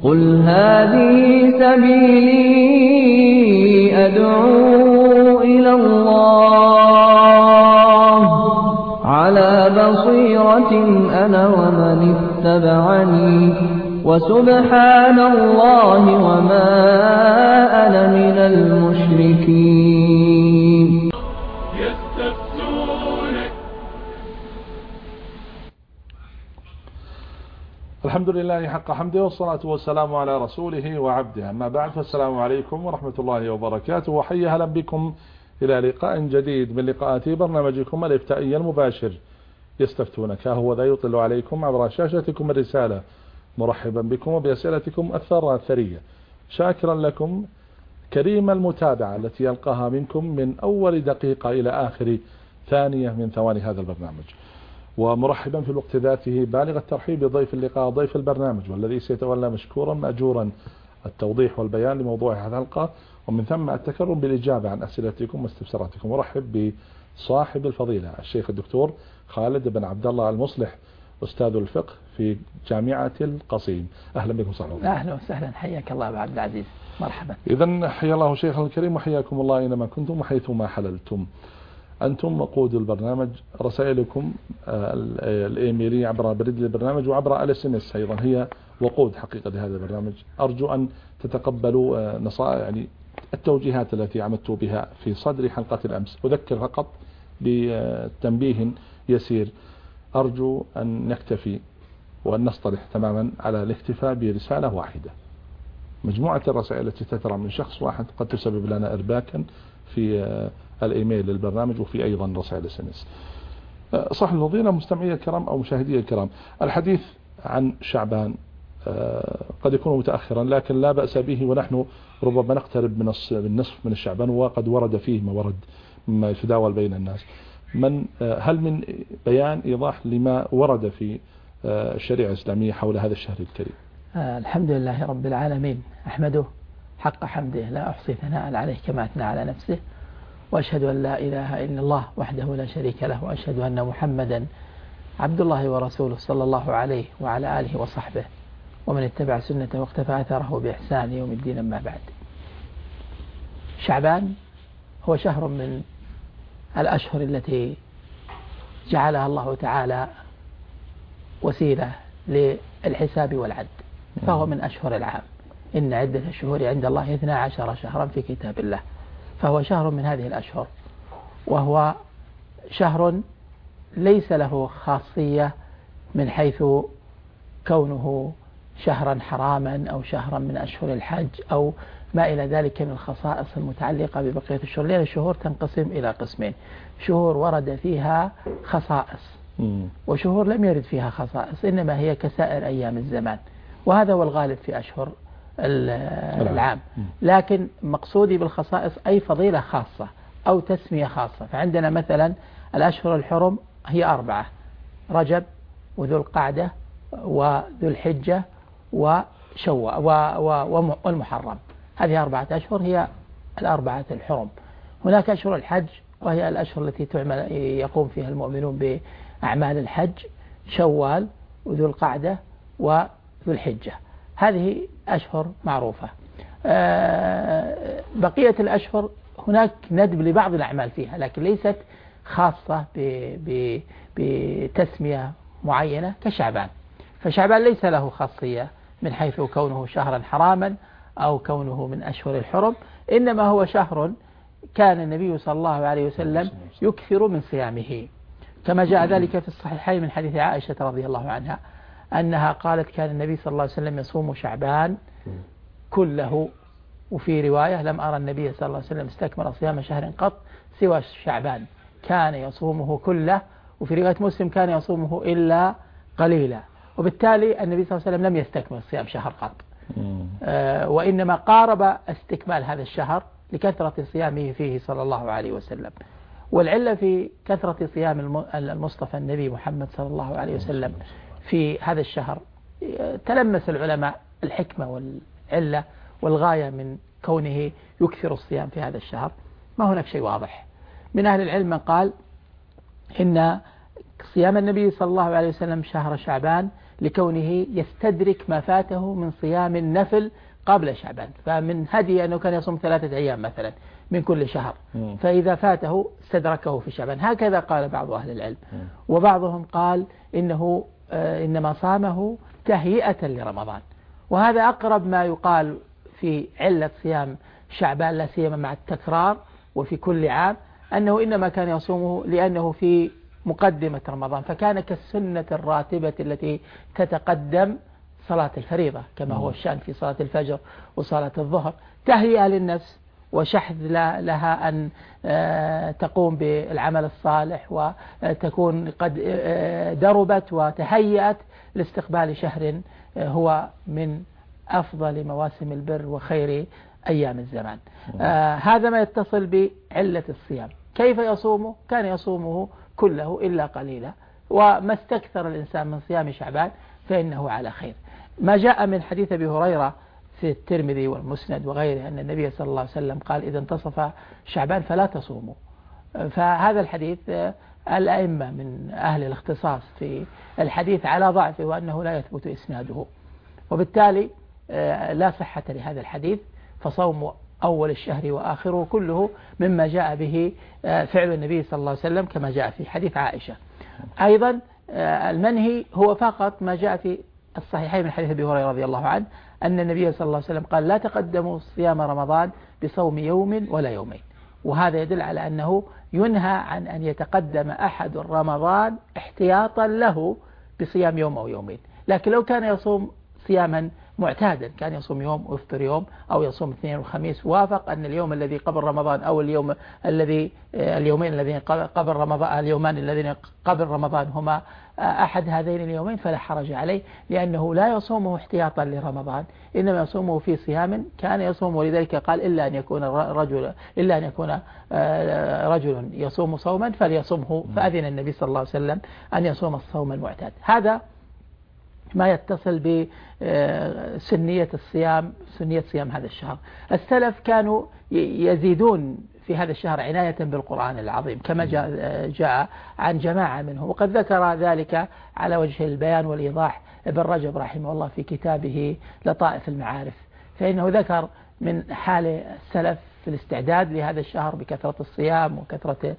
قل هذه سبيلي أدعو إلى الله على بصيرة أنا ومن اتبعني وسبحان الله وما أنا من المشركين. الحمد لله حق حمده والصلاة والسلام على رسوله وعبده، أما بعد، فالسلام عليكم ورحمة الله وبركاته، وحيا هلا بكم إلى لقاء جديد من لقاءات برنامجكم الإفتائي المباشر يستفتونك. هو ذا يطل عليكم عبر شاشتكم الرسالة، مرحبا بكم وبأسئلتكم الثرية، شاكرا لكم كريم المتابعة التي يلقاها منكم من أول دقيقة إلى آخر ثانية من ثواني هذا البرنامج، ومرحبا في الوقت ذاته بالغ الترحيب بضيف اللقاء ضيف البرنامج، والذي سيتولى مشكورا مأجورا التوضيح والبيان لموضوع هذه الحلقة، ومن ثم التكرم بالإجابة عن أسئلتكم واستفساراتكم. مرحب بصاحب الفضيلة الشيخ الدكتور خالد بن عبد الله المصلح، أستاذ الفقه في جامعة القصيم. أهلا بكم صاحب. أهلا وسهلا، حياك الله أبو عبد العزيز، مرحبا. إذن حيا الله شيخ الكريم وحياكم الله أينما كنتم وحيثما حللتم. أنتم وقود البرنامج، رسائلكم الإيميلية عبر بريد البرنامج وعبر الSMS أيضا هي وقود حقيقة لهذا البرنامج. أرجو أن تتقبلوا نصائح، يعني التوجيهات التي عمدت بها في صدر حلقة الأمس. أذكر فقط بتنبيه يسير، أرجو أن نكتفي وأن نصطلح تماما على الاكتفاء برسالة واحدة. مجموعة الرسائل التي تترى من شخص واحد قد تسبب لنا إرباكا في الإيميل للبرنامج وفي أيضا رسائل SMS. صح الفضيلة مستمعي الكرام أو مشاهدي الكرام، الحديث عن شعبان قد يكون متأخرا، لكن لا بأس به، ونحن ربما نقترب من النصف من الشعبان، وقد ورد فيه ما ورد مما يتداول بين الناس. هل من بيان إيضاح لما ورد في الشريعة الإسلامية حول هذا الشهر الكريم؟ الحمد لله رب العالمين، أحمده حق حمده، لا أحصي ثناء عليه كما أثنى على نفسه، وأشهد أن لا إله إلا الله وحده لا شريك له، وأشهد أن محمدا عبد الله ورسوله صلى الله عليه وعلى آله وصحبه ومن اتبع سنته واقتفى أثره بإحسان يوم الدين. أما بعد، شعبان هو شهر من الأشهر التي جعلها الله تعالى وسيلة للحساب والعد، فهو من أشهر العام. إن عدة الشهور عند الله 12 شهرا في كتاب الله، فهو شهر من هذه الأشهر، وهو شهر ليس له خاصية من حيث كونه شهرا حراما أو شهرا من أشهر الحج أو ما إلى ذلك من الخصائص المتعلقة ببقية الشهور، لأن الشهور تنقسم إلى قسمين: شهور ورد فيها خصائص، وشهور لم يرد فيها خصائص، إنما هي كسائر أيام الزمان، وهذا هو الغالب في أشهر العام. لكن مقصودي بالخصائص أي فضيلة خاصة أو تسمية خاصة. فعندنا مثلا الأشهر الحرم هي 4: رجب وذو القعدة وذو الحجة والمحرم. هذه 4 أشهر هي 4 الحرم. هناك أشهر الحج، وهي الأشهر التي يقوم فيها المؤمنون بأعمال الحج: شوال وذو القعدة وذو الحجة. هذه أشهر معروفة. بقية الأشهر هناك ندب لبعض الأعمال فيها، لكن ليست خاصة بتسمية معينة كشعبان. فشعبان ليس له خاصية من حيث كونه شهرا حراما أو كونه من أشهر الحرم، إنما هو شهر كان النبي صلى الله عليه وسلم يكثر من صيامه، كما جاء ذلك في الصحيحين من حديث عائشة رضي الله عنها أنها قالت: كان النبي صلى الله عليه وسلم يصوم شعبان كله، وفي رواية: لم أرى النبي صلى الله عليه وسلم استكمل صيام شهر قط سوى شعبان، كان يصومه كله. وفي رواية مسلم: كان يصومه إلا قليلا. وبالتالي النبي صلى الله عليه وسلم لم يستكمل صيام شهر قط، وإنما قارب استكمال هذا الشهر لكثرة صيامه فيه صلى الله عليه وسلم. والعلة في كثرة صيام المصطفى النبي محمد صلى الله عليه وسلم في هذا الشهر، تلمس العلماء الحكمة والعلة والغاية من كونه يكثر الصيام في هذا الشهر. ما هناك شيء واضح. من أهل العلم من قال إن صيام النبي صلى الله عليه وسلم شهر شعبان لكونه يستدرك ما فاته من صيام النفل قبل شعبان. فمن هدي أنه كان يصوم 3 أيام مثلا من كل شهر، فإذا فاته استدركه في شعبان. هكذا قال بعض أهل العلم. وبعضهم قال إنه إنما صامه تهيئة لرمضان، وهذا أقرب ما يقال في علة صيام شعبان، لا سيما مع التكرار وفي كل عام، أنه إنما كان يصومه لأنه في مقدمة رمضان، فكان كالسنة الراتبة التي تتقدم صلاة الفريضة كما هو الشأن في صلاة الفجر وصلاة الظهر، تهيئة للنفس وشحذ لها أن تقوم بالعمل الصالح وتكون قد دربت وتهيأت لاستقبال شهر هو من أفضل مواسم البر وخير أيام الزمان. هذا ما يتصل بعلة الصيام. كيف يصومه؟ كان يصومه كله إلا قليلا، وما استكثر الإنسان من صيام شعبان فإنه على خير. ما جاء من حديث أبي هريرة في الترمذي والمسند وغيره أن النبي صلى الله عليه وسلم قال إذا انتصف شعبان فلا تصوموا. فهذا الحديث الأئمة من أهل الاختصاص في الحديث على ضعفه وأنه لا يثبت إسناده، وبالتالي لا صحة لهذا الحديث. فصوم أول الشهر وآخره كله مما جاء به فعل النبي صلى الله عليه وسلم كما جاء في حديث عائشة. أيضا المنهي هو فقط ما جاء في الصحيحين من حديث أبي هريرة رضي الله عنه أن النبي صلى الله عليه وسلم قال لا تقدموا صيام رمضان بصوم يوم ولا يومين، وهذا يدل على أنه ينهى عن أن يتقدم أحد رمضان احتياطا له بصيام يوم أو يومين. لكن لو كان يصوم صياما معتادا، كان يصوم يوم ويفطر يوم أو يصوم اثنين وخميس، وافق أن اليوم الذي قبل رمضان أو اليومين الذين قبل رمضان، اليومان الذين قبل رمضان هما أحد هذين اليومين، فلا حرج عليه، لأنه لا يصومه احتياطا لرمضان، إنما يصومه في صيام كان يصومه. ولذلك قال إلا أن يكون رجل يصوم صوما فليصومه، فأذن النبي صلى الله عليه وسلم أن يصوم الصوم المعتاد. هذا ما يتصل بسنية الصيام، سنية صيام هذا الشهر. السلف كانوا يزيدون في هذا الشهر عناية بالقرآن العظيم كما جاء عن جماعة منه، وقد ذكر ذلك على وجه البيان والإيضاح ابن رجب رحمه الله في كتابه لطائف المعارف، فإنه ذكر من حال السلف في الاستعداد لهذا الشهر بكثرة الصيام وكثرة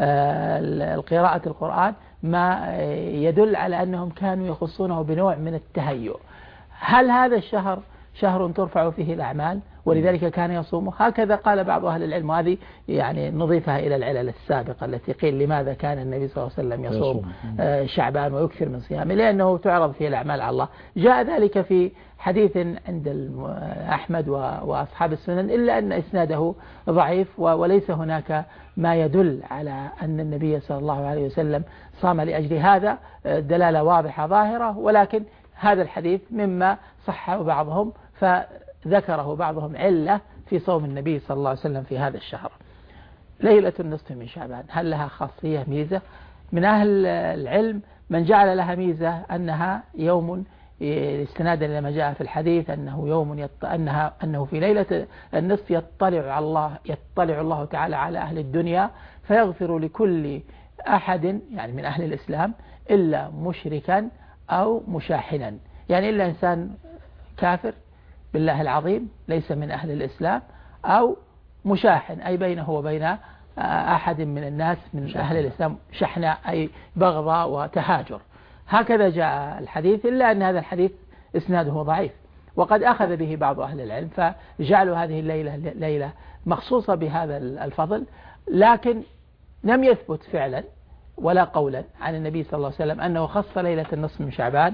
القراءة القرآن ما يدل على أنهم كانوا يخصونه بنوع من التهيؤ. هل هذا الشهر شهر ترفع فيه الأعمال ولذلك كان يصومه؟ هكذا قال بعض أهل العلم، وهذه يعني نضيفها إلى العلل السابقة التي قيل لماذا كان النبي صلى الله عليه وسلم يصوم شعبان ويكثر من صيامه، لأنه تعرض فيه الأعمال على الله. جاء ذلك في حديث عند أحمد وأصحاب السنن، إلا أن إسناده ضعيف وليس هناك ما يدل على أن النبي صلى الله عليه وسلم صام لأجل هذا دلالة واضحة ظاهرة، ولكن هذا الحديث مما صحه بعضهم فذكره بعضهم علة في صوم النبي صلى الله عليه وسلم في هذا الشهر. ليلة النصف من شعبان هل لها خاصية ميزة؟ من أهل العلم من جعل لها ميزة أنها يوم استنادا لما جاء في الحديث أنه يوم أنه في ليلة النصف يطلع الله تعالى على أهل الدنيا فيغفر لكل أحد يعني من أهل الإسلام إلا مشركا أو مشاحنا، يعني إلا إنسان كافر بالله العظيم ليس من أهل الإسلام، أو مشاحن أي بينه وبين أحد من الناس من أهل الإسلام شحناء أي بغضاء وتهاجر. هكذا جاء الحديث، إلا أن هذا الحديث إسناده ضعيف، وقد أخذ به بعض أهل العلم فجعلوا هذه الليلة ليلة مخصوصة بهذا الفضل، لكن لم يثبت فعلا ولا قولا عن النبي صلى الله عليه وسلم أنه خص ليلة النصف من شعبان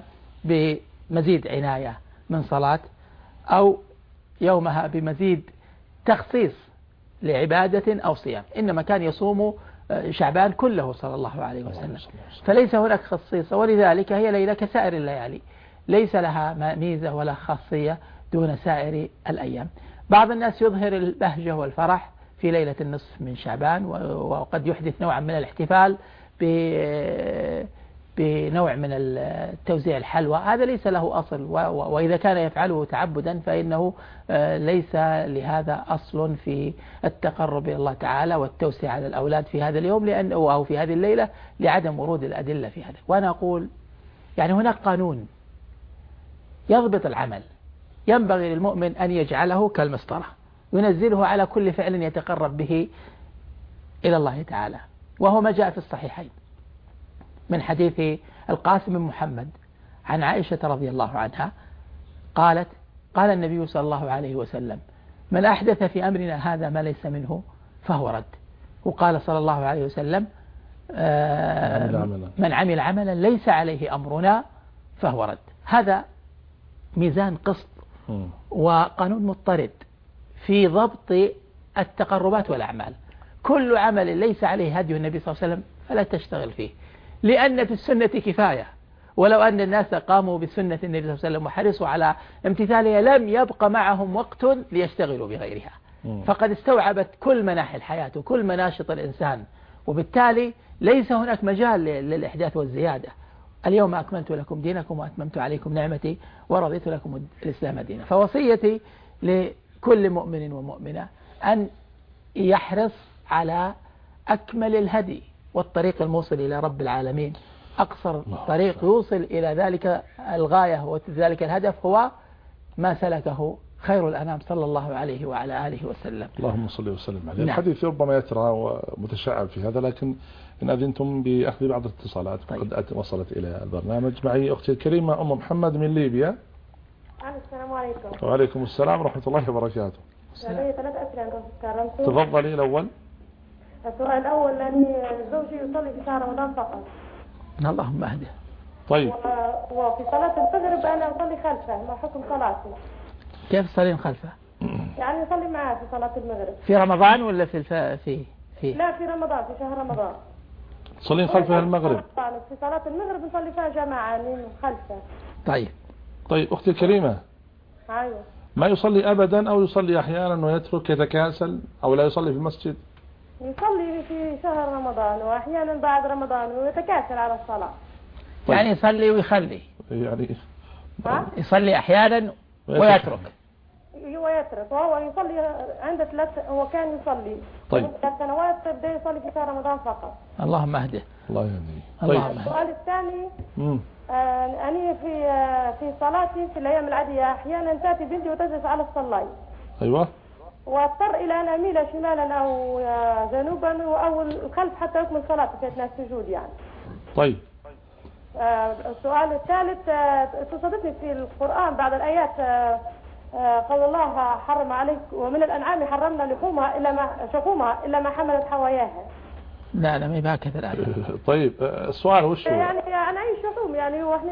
بمزيد عناية من صلاة أو يومها بمزيد تخصيص لعبادة أو صيام، إنما كان يصوم شعبان كله صلى الله عليه وسلم، فليس هناك خصيصة، ولذلك هي ليلة كسائر الليالي ليس لها ميزة ولا خاصية دون سائر الأيام. بعض الناس يظهر البهجة والفرح في ليلة النصف من شعبان، وقد يحدث نوعا من الاحتفال بنوع من التوزيع الحلوى، هذا ليس له أصل، وإذا كان يفعله تعبدا فإنه ليس لهذا أصل في التقرب إلى الله تعالى والتوسع على الأولاد في هذا اليوم أو في هذه الليلة لعدم ورود الأدلة في هذا. وأنا أقول يعني هناك قانون يضبط العمل. ينبغي للمؤمن أن يجعله كالمسطرة، ينزله على كل فعل يتقرب به إلى الله تعالى. وهو ما جاء في الصحيحين من حديث القاسم بن محمد عن عائشة رضي الله عنها قالت: قال النبي صلى الله عليه وسلم: من أحدث في أمرنا هذا ما ليس منه فهو رد. وقال صلى الله عليه وسلم: من عمل عملا ليس عليه أمرنا فهو رد. هذا ميزان قسط وقانون مضطرد في ضبط التقربات والأعمال. كل عمل ليس عليه هدي النبي صلى الله عليه وسلم فلا تشتغل فيه، لأن في السنة كفاية، ولو أن الناس قاموا بسنة النبي صلى الله عليه وسلم وحرصوا على امتثالها لم يبق معهم وقت ليشتغلوا بغيرها. فقد استوعبت كل مناحي الحياة وكل مناشط الإنسان، وبالتالي ليس هناك مجال للإحداث والزيادة. اليوم أكملت لكم دينكم وأتممت عليكم نعمتي ورضيت لكم الإسلام دينا. فوصيتي لكل مؤمن ومؤمنة أن يحرص على أكمل الهدي والطريق الموصل إلى رب العالمين. أقصر طريق يوصل إلى ذلك الغاية وذلك الهدف هو ما سلكه خير الأنام صلى الله عليه وعلى آله وسلم. اللهم صل وسلم عليه. نعم. الحديث ربما يترى ومتشعب في هذا، لكن إن أذنتم بأخذ بعض الاتصالات قد وصلت إلى البرنامج. معي أختي الكريمة أم محمد من ليبيا. السلام عليكم. وعليكم السلام ورحمة الله وبركاته. لدي 3 أسئلة. تفضلي. الأول. السؤال الأول: أني زوجي يصلي في شهر رمضان فقط. اللهم اهده. طيب. وفي صلاة المغرب أنا أصلي خلفه. ما حكم صلاتي؟ كيف تصلين خلفه؟ يعني يصلي معاه في صلاة المغرب. في رمضان ولا في لا، في رمضان، في شهر رمضان. تصلين خلفه المغرب؟ في صلاة المغرب نصلي فيها جماعة خلفه. طيب أختي الكريمة. أيوه. ما يصلي أبدا أو يصلي أحيانا ويترك يتكاسل أو لا يصلي في المسجد؟ يصلي في شهر رمضان وأحيانا بعد رمضان ويتكاسل على الصلاة. طيب. يعني يصلي ويخلي، يعني يصلي أحيانا ويترك. وهو يصلي عند 3. هو كان يصلي 3 سنوات، بدأ يصلي في شهر رمضان فقط. اللهم اهده. الله يهديه. طيب. السؤال الثاني: أنا في صلاتي في الأيام العادية أحيانا تأتي بنتي وتجلس على الصلاة. أيوة. واضطر إلى أن أميل شمالا أو جنوبا أو الخلف حتى يكمل صلاته في أثناء السجود يعني. طيب. السؤال الثالث: تصادفني في القرآن بعض الآيات قال الله: حرم عليك ومن الأنعام حرمنا شحومها إلا ما حملت حواياها. لا ما يبقى كذا الآية. طيب السؤال وش هو؟ يعني عن أي شحوم يعني؟ واحنا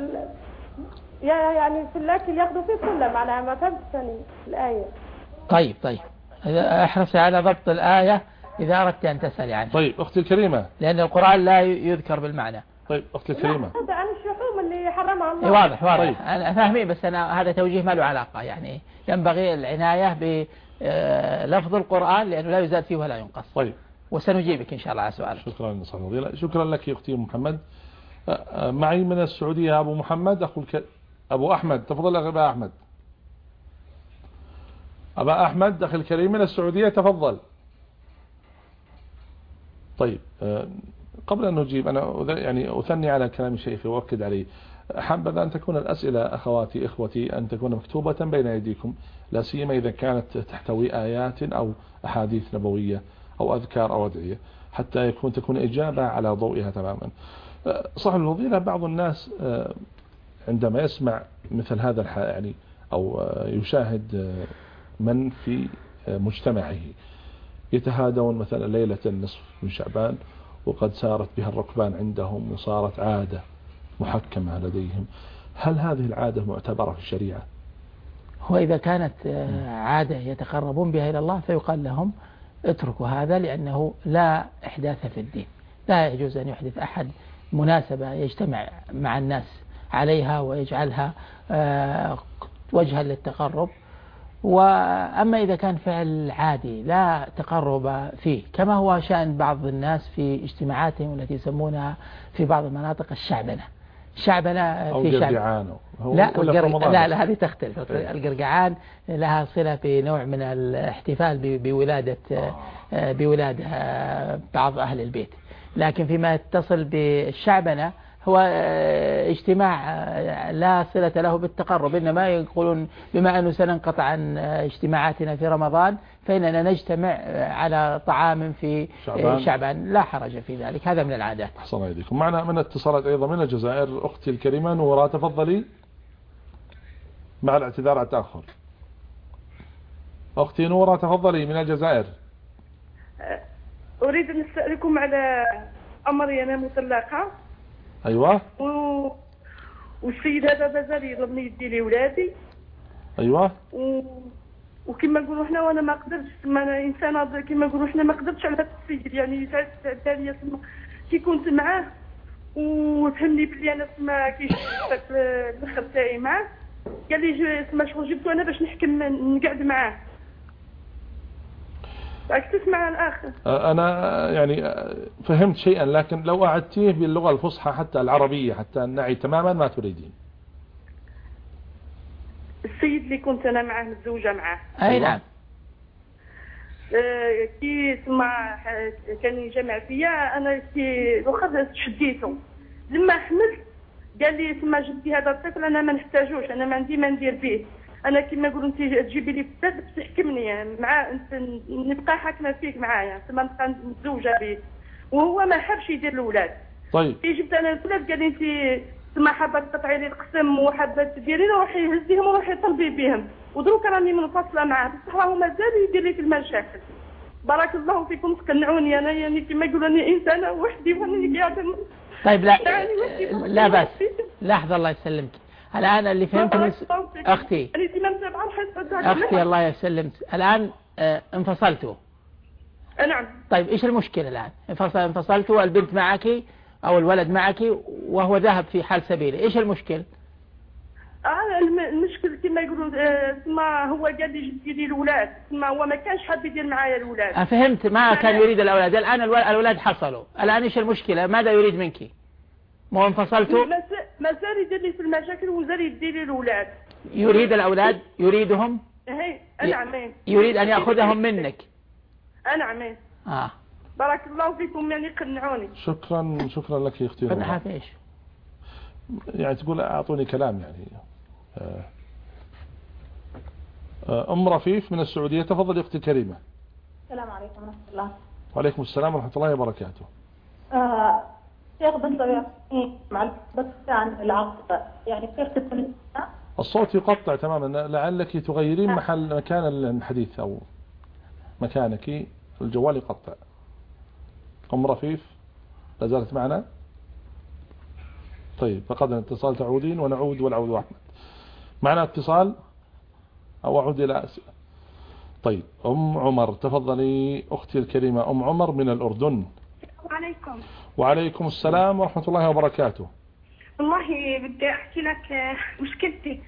يعني في الأكل ياخذوا فيه كله معناها. ما فهمت ثاني الآية. طيب احرصي على ضبط الآية إذا أردت أن تسألي عنها. طيب أختي الكريمة. لأن القرآن لا يذكر بالمعنى. طيب أختي الكريمة. عن الشحوم اللي حرمها الله. واضح. طيب. أنا فاهمين، بس أنا هذا توجيه ما له علاقة. يعني ينبغي العناية بلفظ من لأنه لا يزاد فيه ولا ينقص. طيب. وسنجيبك إن شاء الله على سؤالك. شكرا لك أختي محمد. معي من السعودية أبو محمد أبو أحمد. تفضل أبا أحمد. أبا أحمد أخي الكريم من السعودية، تفضل. طيب قبل أن نجيب أنا يعني أثني على كلام شيخي وأؤكد عليه. حبذا أن تكون الأسئلة أخواتي إخوتي أن تكون مكتوبة بين أيديكم، لا سيما إذا كانت تحتوي آيات أو أحاديث نبوية أو أذكار أو أدعية، حتى تكون إجابة على ضوئها تماما. صاحب الفضيلة بعض الناس عندما يسمع مثل هذا يعني أو يشاهد من في مجتمعه يتهادون مثلا ليلة النصف من شعبان وقد سارت بها الركبان عندهم وصارت عادة محكمة لديهم، هل هذه العادة معتبرة في الشريعة؟ هو إذا كانت عادة يتقربون بها إلى الله فيقال لهم اتركوا هذا، لأنه لا إحداث في الدين. لا يجوز أن يحدث أحد مناسبة يجتمع مع الناس عليها ويجعلها وجها للتقرب. وأما إذا كان فعل عادي لا تقرب فيه، كما هو شأن بعض الناس في اجتماعاتهم التي يسمونها في بعض المناطق الشعبنة في شعب. لا هذه تختلف. القرقعان لها صلة بنوع من الاحتفال بولادة بعض أهل البيت، لكن فيما يتصل بالشعبنة هو اجتماع لا صلة له بالتقرب، إنما يقولون بما أنه سننقطع عن اجتماعاتنا في رمضان فإننا نجتمع على طعام في شعبان، لا حرج في ذلك، هذا من العادات. أحسن إليكم. معنا من اتصالات أيضا من الجزائر أختي الكريمة نورا، تفضلي مع الاعتذار على التأخر. أختي نورا تفضلي من الجزائر. أريد أن أسألكم على أمري، أنا مطلقة. أيوة. والسيد هذا مازال يضربني يدي لي ولادي. أيوة. وكما نقولوا احنا وانا ما قدرتش، انا انسانه كما نقولوا احنا ما قدرتش على هذا السيد، يعني ثانيه كي كنت معاه وفهمني بلي انا ما كاينش الاخر تاعي معاه، قال لي شغل جبتو انا باش نحكم نقعد معاه. راك تسمع الاخ؟ انا يعني فهمت شيئا، لكن لو اعدتيه باللغه الفصحى حتى العربيه حتى نعي تماما ما تريدين. السيد اللي كنت انا معاه متزوجه معاه. اي نعم. كي سمع كان يجمع فيا انا كي واخا شديته لما حملت قال لي سما جبتي هذا الطفل انا ما نحتاجوش، انا ما عندي ما ندير به، انا كما نقولوا انت تجيبي لي بنت تحكمني يعني مع نبقى حاكمه فيك معايا، ثم نبقى متزوجه به وهو ما حبش يدير الاولاد. طيب كي جبت انا الولاد قال لي انت ثم حابه تقطعي لي القسم وحابه تديري لي روحي هزيهم وروحي طلبي بهم، ودروك راني منفصله معاه بصح راهو مازال يدير لي في المشاكل. بارك الله فيكم تقنعوني انا، يعني كما يقولوا اني انسانه وحدي واني قاعده. طيب لا بس لحظه الله يسلمك. الان اللي فهمت من اختي الله يسلمك الان انفصلتوا. نعم. طيب ايش المشكله الان؟ انفصلتوا والبنت معك او الولد معك وهو ذهب في حال سبيله، ايش المشكل؟ المشكل كما يقولوا ما هو قال لي جبتي لي الاولاد، ما هو ما كانش حاب يدير معايا الاولاد. فهمت، ما كان يريد الاولاد، الان الاولاد حصلوا، الان ايش المشكله؟ ماذا يريد منك؟ مو انفصلتوا؟ ما زال يدير لي في المشاكل وزال يدير لي الاولاد. يريد الاولاد؟ يريدهم؟ نعم. يريد ان ياخذهم منك؟ نعم. بارك الله فيكم يعني قنعوني. شكرا لك يا اختي. قنعها في ايش؟ يعني تقول اعطوني كلام يعني. ام رفيف من السعوديه، تفضل يا اختي الكريمه. السلام عليكم ورحمه الله. وعليكم السلام ورحمه الله وبركاته. شيخ بس مع عن العقد يعني كيف تكون الصوت يقطع تماما، لعلك تغيرين مكان الحديث او مكانك، الجوال يقطع. ام رفيف لا زالت معنا؟ طيب فقد الاتصال تعودين ونعود والعود واحد. معنا اتصال او اعود الى اسئله. طيب ام عمر تفضلي اختي الكريمه. ام عمر من الاردن. السلام عليكم. وعليكم السلام ورحمه الله وبركاته. والله بدي احكي لك مشكلتي.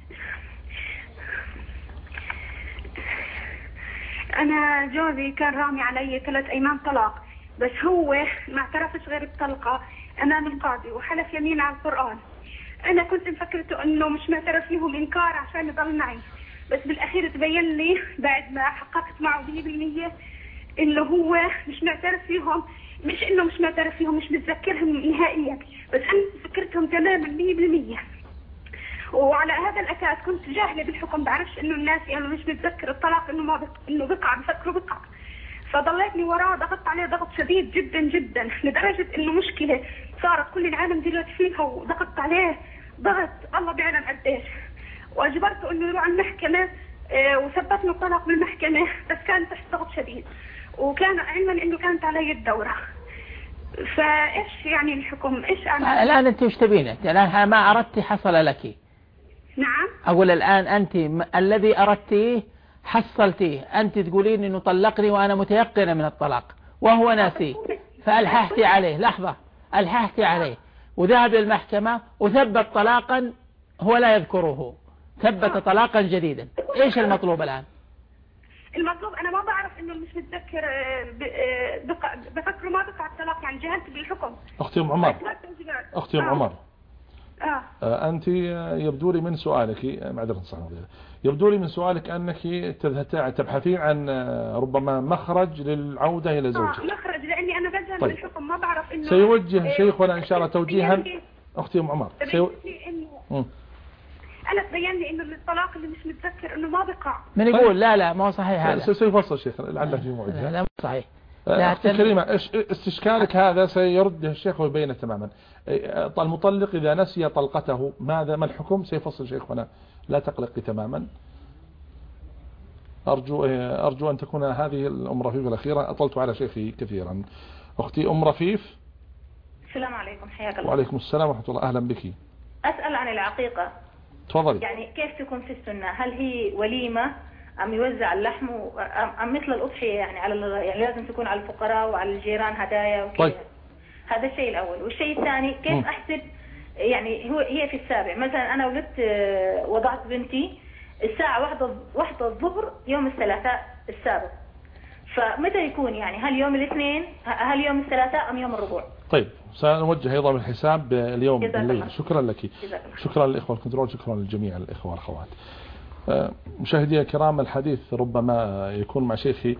انا جوزي كان رامي علي 3 ايام طلاق، بس هو ما اعترفش غير بطلقه امام القاضي وحلف يمين على القرآن. انا كنت مفكرته انه مش معترف فيهم انكار عشان يضل معي، بس بالاخير تبين لي بعد ما حققت معه 100% انه هو مش معترف فيهم، مش انه مش معترف فيهم، مش متذكرهم نهائيا، بس انا فكرتهم تماما 100%. وعلى هذا الاساس كنت جاهله بالحكم، بعرفش انه الناس يعني مش متذكر الطلاق انه بقع، بفكره بقع. فضليتني وراه، ضغطت عليه ضغط شديد جدا جدا لدرجه انه مشكله صارت كل العالم دلوقتي فيها، وضغطت عليه ضغط الله بيعلم قديش، واجبرته انه يروح على المحكمه وثبت له الطلاق بالمحكمه، بس كان تحت ضغط شديد، وكان علما انه كانت علي الدوره. فايش يعني الحكم؟ ايش اعمل؟ الان انت ايش تبين؟ الان ما اردت حصل لك. نعم. اقول الان انت الذي اردتيه حصلتيه، أنت تقولين إنه طلقني وأنا متيقنة من الطلاق وهو ناسي، فألححتي عليه، لحظة، ألححتي عليه وذهب للمحكمة وثبت طلاقا هو لا يذكره، ثبت طلاقا جديدا. إيش المطلوب الآن؟ المطلوب أنا ما بعرف إنه مش متذكر، بفكره ما بقع الطلاق، يعني جهلت بالحكم. أختي أم عمر، أختي أم عمر، أنت يبدو لي من سؤالك، معذرة صحيح، يبدو لي من سؤالك أنك تبحثين عن ربما مخرج للعودة إلى زوجك. مخرج، لأني أنا من الحكم ما بعرف انه سيوجه شيخنا ان شاء الله توجيها. اختي ام عمر انا تبين لي انه الطلاق اللي مش متذكر انه ما بقع. من يقول لا ما هو صحيح هذا. سيفصل شيخ لعله في موعدها. لا مو صحيح. أختي كريمة استشكالك هذا سيرده الشيخ ويبينه تماما. المطلق إذا نسي طلقته ما الحكم؟ سيفصل شيخنا لا تقلقي تماما. أرجو أن تكون هذه الأم رفيف الأخيرة. أطلت على شيخي كثيرا. أختي أم رفيف. السلام عليكم، حياك الله. وعليكم السلام ورحمة الله، أهلا بك. أسأل عن العقيقة. تفضلي. يعني كيف تكون في السنة؟ هل هي وليمة أم يوزع اللحم أم مثل الأضحية يعني يعني لازم تكون على الفقراء وعلى الجيران هدايا وكذا؟ طيب. هذا الشيء الأول. والشيء الثاني كيف أحسب يعني هي في السابع مثلا أنا وضعت بنتي الساعة 1 الظهر يوم الثلاثاء السابع، فمتى يكون يعني هل يوم الاثنين هل يوم الثلاثاء أم يوم الربوع؟ طيب سنوجه أيضا الحساب اليوم بالليل. شكرا لك. شكرا للإخوة الكنترول، شكرا للجميع الإخوة والأخوات. مشاهدي الكرام، الحديث ربما يكون مع شيخي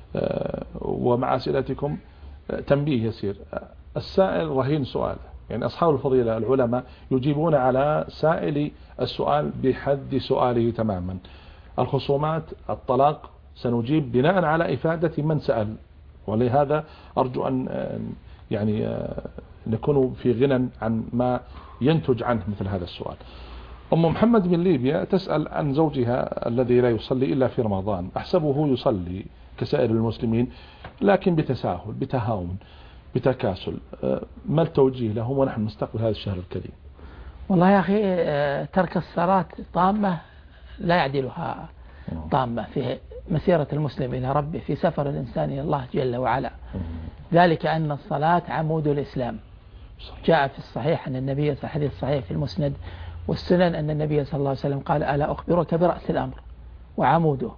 ومع أسئلتكم. تنبيه يسير، السائل رهين سؤال، يعني أصحاب الفضيلة العلماء يجيبون على سائل السؤال بحد سؤاله تماما. الخصومات الطلاق سنجيب بناء على إفادة من سأل، ولهذا أرجو أن يعني نكون في غنى عن ما ينتج عنه مثل هذا السؤال. أم محمد من ليبيا تسأل عن زوجها الذي لا يصلي إلا في رمضان. أحسبه يصلي كسائر المسلمين لكن بتساهل، بتهاون، بتكاسل. ما التوجيه له ونحن نستقبل هذا الشهر الكريم؟ والله يا أخي ترك الصلاة طامة لا يعدلها طامة في مسيرة المسلم إلى ربه، في سفر الإنسان إلى الله جل وعلا. ذلك أن الصلاة عمود الإسلام. جاء في الصحيح أن النبي في الحديث الصحيح في المسند والسنن أن النبي صلى الله عليه وسلم قال: ألا أخبرك برأس الأمر وعموده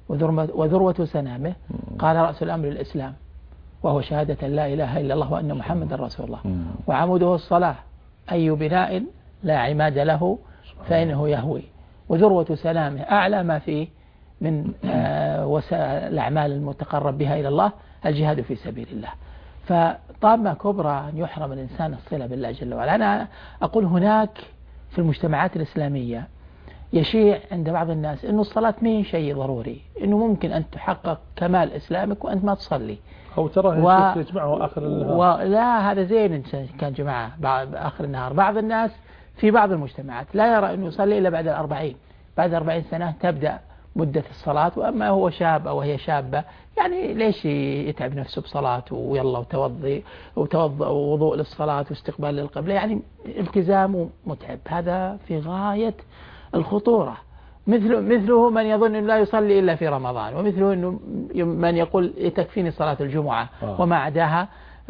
وذروة سنامه؟ قال: رأس الأمر الإسلام، وهو شهادة لا إله إلا الله وأن محمد رسول الله. وعموده الصلاة، أي بناء لا عماد له فإنه يهوي. وذروة سلامه أعلى ما فيه من الأعمال المتقرب بها إلى الله الجهاد في سبيل الله. فطامة كبرى أن يحرم الإنسان الصلة بالله جل وعلا. أنا أقول هناك في المجتمعات الإسلامية يشيع عند بعض الناس أنه الصلاة ما هي شيء ضروري، أنه ممكن أن تحقق كمال إسلامك وأنت ما تصلي، أو تراه يجمعه آخر النهار. لا، هذا زين كان جماعة آخر النهار. بعض الناس في بعض المجتمعات لا يرى أنه يصلي إلا بعد 40. بعد 40 سنة تبدأ مدة الصلاة، وأما هو شاب أو هي شابة يعني ليش يتعب نفسه بصلاة ويلا وتوضأ ووضوء للصلاة واستقبال للقبلة، يعني التزامه متعب. هذا في غاية الخطورة. مثله من يظن أنه لا يصلي إلا في رمضان، ومثله أنه من يقول تكفيني صلاة الجمعة وما عداها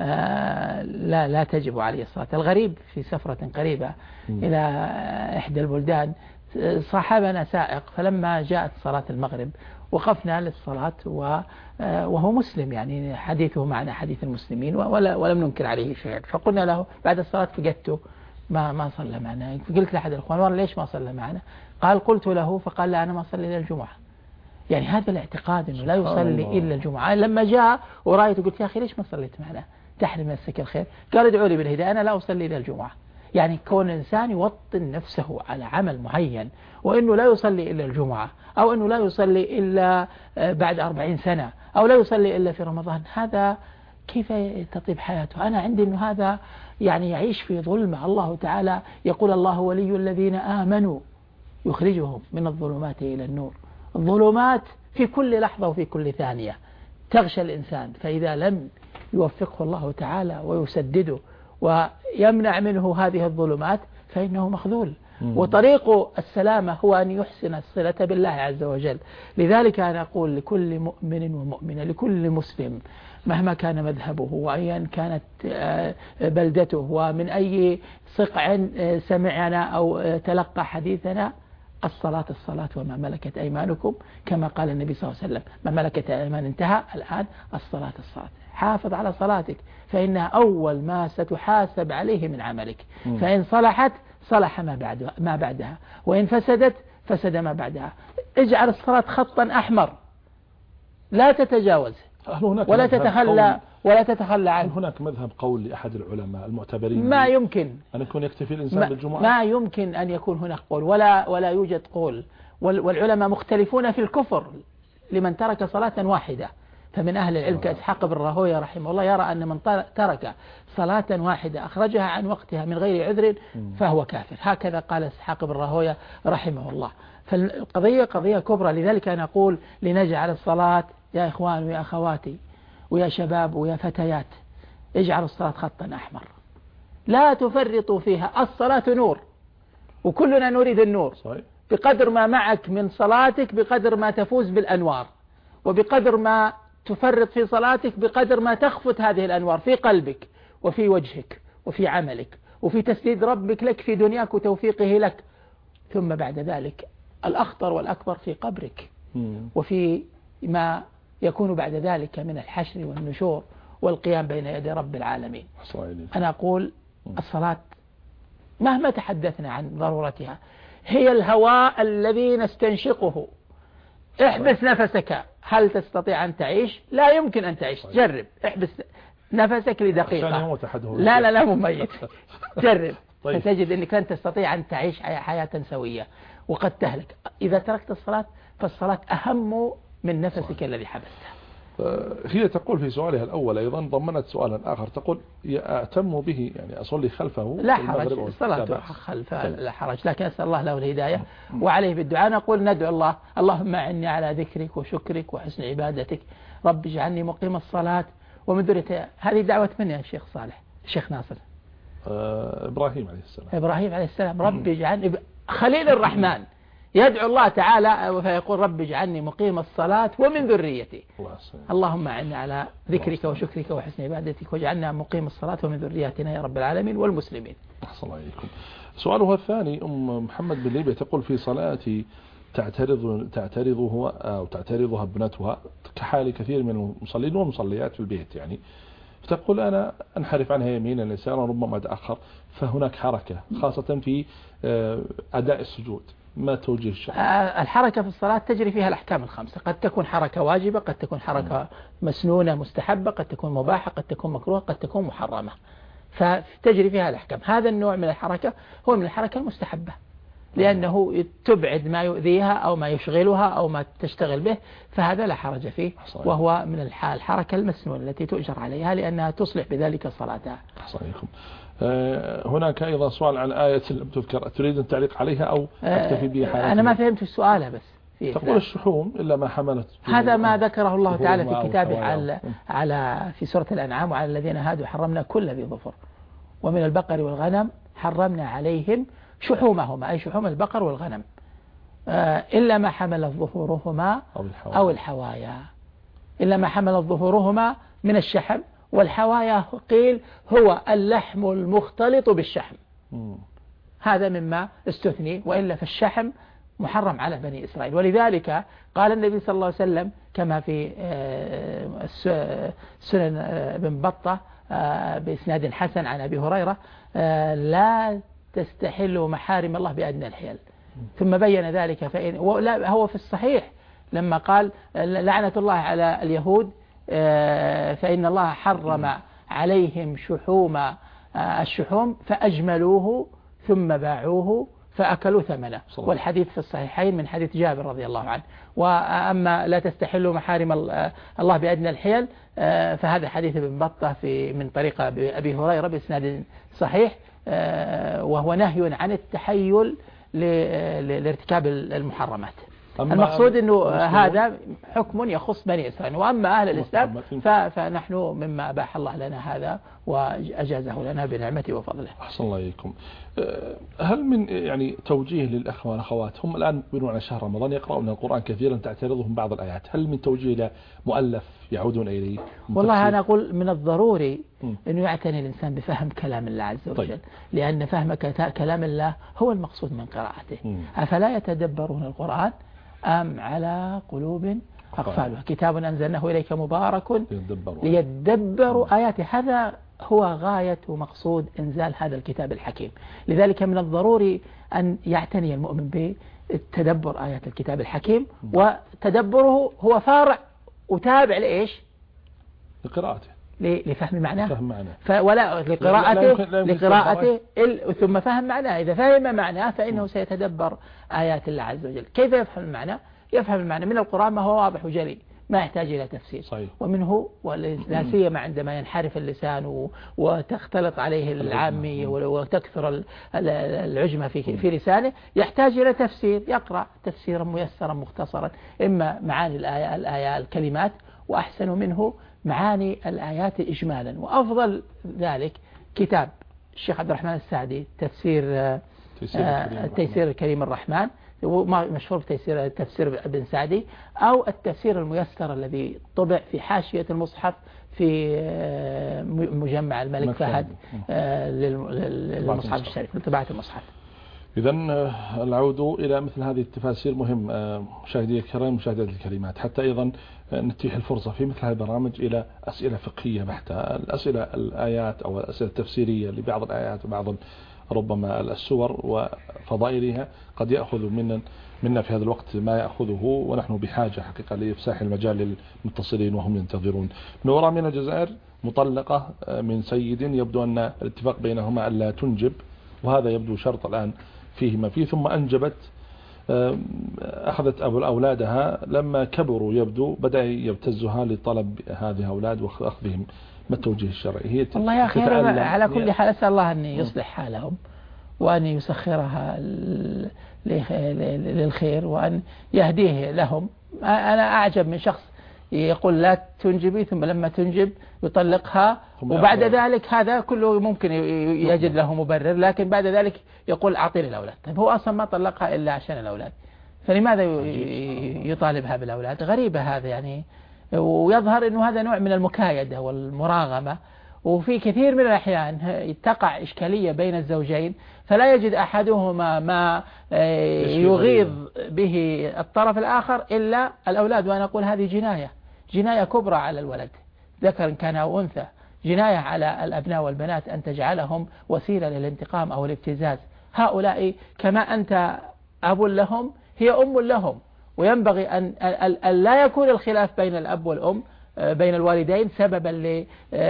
لا تجب عليه الصلاة. الغريب في سفرة قريبة إلى إحدى البلدان صاحبنا سائق، فلما جاءت صلاة المغرب وقفنا للصلاة وهو مسلم، يعني حديثه معنا حديث المسلمين ولم ننكر عليه شيء. فقلنا له بعد الصلاة فقدته ما صلى معنا. فقلت لأحد الأخوان: والله ليش ما صلى معنا؟ قال: قلت له فقال: لا، أنا ما أصلي إلا الجمعة. يعني هذا الاعتقاد أنه لا يصلي إلا الجمعة. لما جاء ورأيته قلت: يا أخي ليش ما صليت معنا؟ تحرم نفسك الخير. قال: ادعوا لي بالهداية، أنا لا أصلي إلا الجمعة. يعني كون الإنسان يوطن نفسه على عمل معين، وأنه لا يصلي إلا الجمعة، أو أنه لا يصلي إلا بعد 40 سنة، أو لا يصلي إلا في رمضان، هذا كيف تطيب حياته؟ أنا عندي أنه هذا يعني يعيش في ظلمة. الله تعالى يقول: الله ولي الذين آمنوا يخرجهم من الظلمات إلى النور. الظلمات في كل لحظة وفي كل ثانية تغشى الإنسان، فإذا لم يوفقه الله تعالى ويسدده ويمنع منه هذه الظلمات فإنه مخذول. وطريق السلامة هو أن يحسن الصلة بالله عز وجل. لذلك أنا أقول لكل مؤمن ومؤمنة، لكل مسلم مهما كان مذهبه وأيا كانت بلدته ومن أي صقع سمعنا أو تلقى حديثنا: الصلاة وما ملكت أيمانكم، كما قال النبي صلى الله عليه وسلم: ما ملكت أيمان انتهى. الآن الصلاة. حافظ على صلاتك، فإنها أول ما ستحاسب عليه من عملك. فإن صلحت صلح ما بعدها، وإن فسدت فسد ما بعدها. اجعل الصلاة خطا أحمر لا تتجاوز ولا تتخلى ولا تتخلى عنه. هناك مذهب قول لأحد العلماء المعتبرين ما يمكن أن يكون يكتفي الإنسان بالجمعة؟ ما يمكن أن يكون هناك قول ولا يوجد قول، والعلماء مختلفون في الكفر لمن ترك صلاة واحدة. فمن أهل العلم كإسحاق بن راهويه رحمه الله يرى أن من ترك صلاة واحدة أخرجها عن وقتها من غير عذر فهو كافر. هكذا قال إسحاق بن راهويه رحمه الله. فالقضية قضية كبرى. لذلك أنا أقول لنجعل الصلاة يا إخوان ويا أخواتي ويا شباب ويا فتيات، اجعلوا الصلاة خطا أحمر، لا تفرطوا فيها. الصلاة نور وكلنا نريد النور. صحيح. بقدر ما معك من صلاتك بقدر ما تفوز بالأنوار، وبقدر ما تفرط في صلاتك بقدر ما تخفت هذه الأنوار في قلبك وفي وجهك وفي عملك وفي تسديد ربك لك في دنياك وتوفيقه لك. ثم بعد ذلك الأخطر والأكبر في قبرك وفي ما يكون بعد ذلك من الحشر والنشور والقيام بين يدي رب العالمين. أنا أقول الصلاة مهما تحدثنا عن ضرورتها هي الهواء الذي نستنشقه. احبس نفسك، هل تستطيع أن تعيش؟ لا يمكن أن تعيش. جرب احبس نفسك لدقيقة. لا مميت. جرب فتجد أنك لن تستطيع أن تعيش حياة سوية وقد تهلك. إذا تركت الصلاة فالصلاة أهم من نفسك الذي حبسته. هي تقول في سؤالها الأول أيضا ضمنت سؤالا آخر، تقول أتم به يعني أصلي خلفه لا حرج، الصلاة خلف لا حرج، لكن أسأل الله له الهداية وعليه بالدعاء. نقول ندعو الله اللهم أعني على ذكرك وشكرك وحسن عبادتك، رب اجعلني مقيم الصلاة ومن ذريتي. هذه دعوة من يا شيخ صالح الشيخ ناصر؟ إبراهيم عليه السلام. إبراهيم عليه السلام. رب اجعلني خليل الرحمن يدعو الله تعالى فيقول رب اجعلني مقيم الصلاة ومن ذريتي. اللهم أعني على ذكرك وشكرك وحسن عبادتك واجعلنا مقيم الصلاة ومن ذرياتنا يا رب العالمين والمسلمين. أحسن الله عليكم. سؤالها الثاني محمد بن ليبيا تقول في صلاتي تعترضها ابنتها كحال كثير من المصلين والمصليات في البيت يعني، فتقول أنا أنحرف عنها يمينا يسارا ربما أتأخر، فهناك حركة خاصة في أداء السجود، ما توجيه الشرع؟ الحركة في الصلاة تجري فيها الأحكام الخمسة، قد تكون حركة واجبة، قد تكون حركة مسنونة مستحبة، قد تكون مباحة، قد تكون مكروهة، قد تكون محرمة، فتجري فيها الأحكام. هذا النوع من الحركة هو من الحركة المستحبة لأنه تبعد ما يؤذيها أو ما يشغلها أو ما تشتغل به، فهذا لا حرج فيه، وهو من الحركة المسنونة التي تؤجر عليها لأنها تصلح بذلك صلاتها. أحسنكم. هناك أيضا سؤال عن آية لم تذكر، تريد أن تعليق عليها أو أكتفي بها؟ أنا ما فهمت السؤال بس. تقول الشحوم إلا ما حملت، هذا ما ذكره الله تعالى في كتابه على في سورة الأنعام: وعلى الذين هادوا حرمنا كل ذي ظفر ومن البقر والغنم حرمنا عليهم شحومهما، أي شحوم البقر والغنم، إلا ما حملت ظهورهما أو الحوايا. إلا ما حملت ظهورهما من الشحم، والحوايا قيل هو اللحم المختلط بالشحم، هذا مما استثني، وإلا فالشحم محرم على بني إسرائيل. ولذلك قال النبي صلى الله عليه وسلم كما في سنن ابن بطة بإسناد حسن عن أبي هريرة: لا تستحلوا محارم الله بأدنى الحيل. ثم بين ذلك هو في الصحيح لما قال: لعنة الله على اليهود فإن الله حرم عليهم الشحوم فأجملوه ثم باعوه فأكلوا ثمنه. والحديث في الصحيحين من حديث جابر رضي الله عنه. وأما لا تستحلوا محارم الله بأدنى الحيل فهذا حديث ابن بطة من طريق أبي هريرة بإسناد صحيح، وهو نهي عن التحيل لارتكاب المحرمات. المقصود أنه هذا حكم يخص بني إسرائيل، وأما أهل الإسلام فنحن مما أباح الله لنا هذا وأجازه لنا بنعمته وفضله. أحسن الله إليكم. هل من يعني توجيه للأخ والأخوات هم الآن يقبلون على شهر رمضان يقرؤون القرآن كثيرا تعترضهم بعض الآيات، هل من توجيه لمؤلف يعودون إليه؟ والله أنا أقول من الضروري أنه يعتني الإنسان بفهم كلام الله عز وجل. طيب. لأن فهم كلام الله هو المقصود من قراءته. أفلا يتدبرون القرآن أم على قلوب أقفالها؟ كتاب أنزلناه إليك مبارك ليدبروا آياته. هذا هو غاية ومقصود إنزال هذا الكتاب الحكيم. لذلك من الضروري أن يعتني المؤمن بالتدبر آيات الكتاب الحكيم، وتدبره هو فارع وتابع لإيش؟ لفهم معناه، فهم معناه. ولا لقراءته ثم فهم معناه. إذا فهم معناه فإنه سيتدبر آيات الله عز وجل. كيف يفهم المعنى؟ يفهم المعنى من القرآن ما هو واضح وجلي ما يحتاج إلى تفسير. صحيح. ومنه لا سيما عندما ينحرف اللسان وتختلط عليه العامية وتكثر العجمة في لسانه يحتاج إلى تفسير، يقرأ تفسيرا ميسرا مختصرا، إما معاني الآية الكلمات، وأحسن منه معاني الآيات إجمالا. وأفضل ذلك كتاب الشيخ عبد الرحمن السعدي تيسير الكريم الرحمن، مشهور تفسير ابن سعدي، أو التفسير الميسر الذي طبع في حاشية المصحف في مجمع الملك فهد للمصحف الشريف، لطباعة المصحف. إذن العود إلى مثل هذه التفاسير مهم مشاهدي الكرام مشاهدات الكلمات، حتى أيضا نتيح الفرصة في مثل هذه البرامج إلى أسئلة فقهية بحتة، الأسئلة الآيات أو الأسئلة التفسيرية لبعض الآيات وبعض ربما السور وفضائلها قد يأخذ منا في هذا الوقت ما يأخذه، ونحن بحاجة حقيقة لإفساح المجال للمتصلين وهم ينتظرون. نورا من الجزائر مطلقة من سيد، يبدو أن الاتفاق بينهما ألا تنجب، وهذا يبدو شرط الآن فيهما فيه، ثم أنجبت أخذت أولادها لما كبروا يبدو بدأ يبتزها لطلب هذه أولاد وأخذهم. ما التوجيه الشرعي؟ هي والله يا أخي على كل حال أسأل الله أن يصلح حالهم وأن يسخرها للخير وأن يهديه لهم. أنا أعجب من شخص يقول لا تنجبي ثم لما تنجب يطلقها، وبعد ذلك هذا كله ممكن يجد له مبرر، لكن بعد ذلك يقول أعطيني الأولاد. طيب هو أصلا ما طلقها إلا عشان الأولاد، فلماذا يطالبها بالأولاد؟ غريبة هذا يعني. ويظهر أنه هذا نوع من المكايدة والمراغمة، وفي كثير من الأحيان تقع إشكالية بين الزوجين فلا يجد أحدهما ما يغيظ به الطرف الآخر إلا الأولاد. وأنا أقول هذه جناية كبرى على الولد ذكر كان أو أنثى، جناية على الأبناء والبنات أن تجعلهم وسيلة للانتقام أو الابتزاز. هؤلاء كما أنت أب لهم هي أم لهم، وينبغي أن لا يكون الخلاف بين الأب والأم بين الوالدين سببا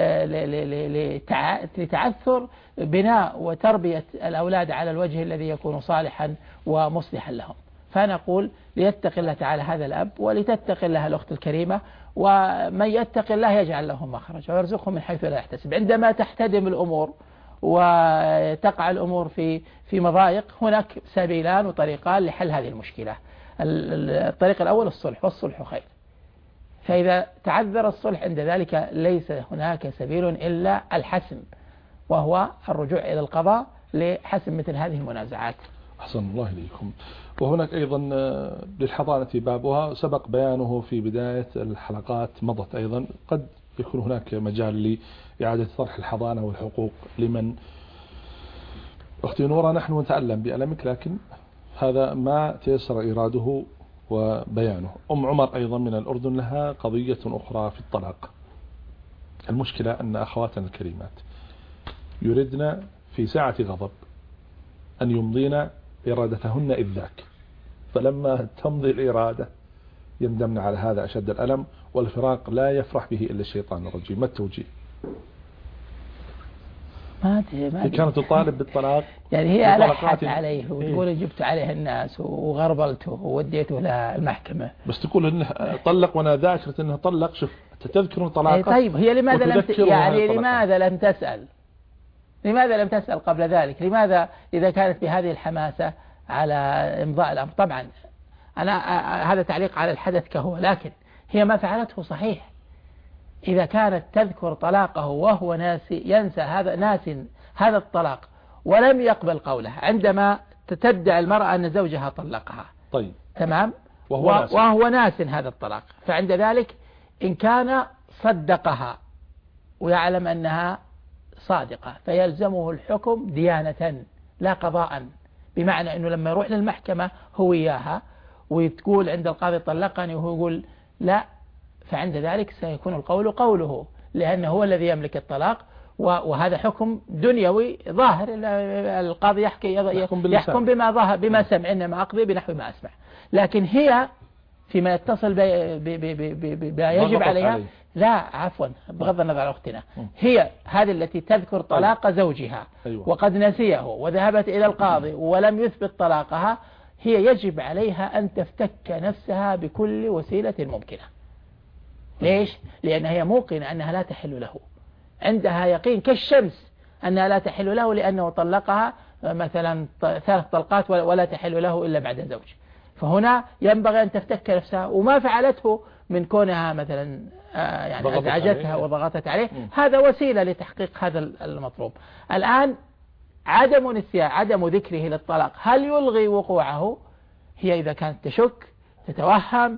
لتعثر بناء وتربية الأولاد على الوجه الذي يكون صالحا ومصلحا لهم. فأنا أقول ليتق الله تعالى هذا الأب ولتتق الله الأخت الكريمة، ومن يتق الله يجعل له مخرجا ويرزقه من حيث لا يحتسب. عندما تحتدم الأمور وتقع الأمور في مضايق هناك سبيلان وطريقان لحل هذه المشكلة. الطريق الأول الصلح، والصلح خير. فإذا تعذر الصلح عند ذلك ليس هناك سبيل إلا الحسم، وهو الرجوع إلى القضاء لحسم مثل هذه المنازعات. أحسن الله إليكم. وهناك أيضا للحضانة بابها سبق بيانه في بداية الحلقات مضت، أيضا قد يكون هناك مجال لإعادة طرح الحضانة والحقوق لمن. أختي نورا نحن نتألم بألمك، لكن هذا ما تيسر إراده وبيانه. أم عمر أيضا من الأردن لها قضية أخرى في الطلاق. المشكلة أن أخواتنا الكريمات يردن في ساعة غضب أن يمضين إرادتهن إذ ذاك، فلما تمضي الإرادة يندمن على هذا أشد الألم، والفراق لا يفرح به إلا الشيطان الرجيم. ما التوجيه؟ ما كانت تطالب بالطلاق، يعني هي ألحت عليه وتقول جبت عليه الناس وغربلته ووديته للمحكمة، بس تقول إنه طلق وأنا ذاكرت إنه طلق. شوف تذكر طلاقه. طيب هي لماذا لماذا لم تسأل قبل ذلك؟ لماذا إذا كانت بهذه الحماسة على إمضاء الأمر؟ طبعا أنا هذا تعليق على الحدث كهو، لكن هي ما فعلته صحيح. إذا كانت تذكر طلاقه وهو ينسى هذا الطلاق ولم يقبل قوله عندما تدعي المرأة أن زوجها طلقها، طيب تمام، وهو ناس هذا الطلاق، فعند ذلك إن كان صدقها ويعلم أنها صادقة فيلزمه الحكم ديانة لا قضاء، بمعنى أنه لما يروح للمحكمة هو إياها ويتقول عند القاضي طلقني وهو يقول لا، فعند ذلك سيكون القول قوله، لأنه هو الذي يملك الطلاق، وهذا حكم دنيوي ظاهر. القاضي يحكم بما سمع، إنما أقضي بنحو ما أسمع. لكن هي فيما يتصل بما يجب عليها. لا عفوا، بغض النظر عن أختنا، هي هذه التي تذكر طلاق زوجها وقد نسيه وذهبت إلى القاضي ولم يثبت طلاقها، هي يجب عليها أن تفتك نفسها بكل وسيلة ممكنة. ليش؟ لأنها هي موقنة أنها لا تحل له، عندها يقين كالشمس أنها لا تحل له، لأنه طلقها مثلا 3 طلقات ولا تحل له إلا بعد زوج. فهنا ينبغي أن تفتك نفسها، وما فعلته من كونها مثلا يعني أزعجتها وضغطت عليه، هذا وسيلة لتحقيق هذا المطلوب. الآن عدم ذكره للطلاق هل يلغي وقوعه؟ هي إذا كانت تشك تتوهم،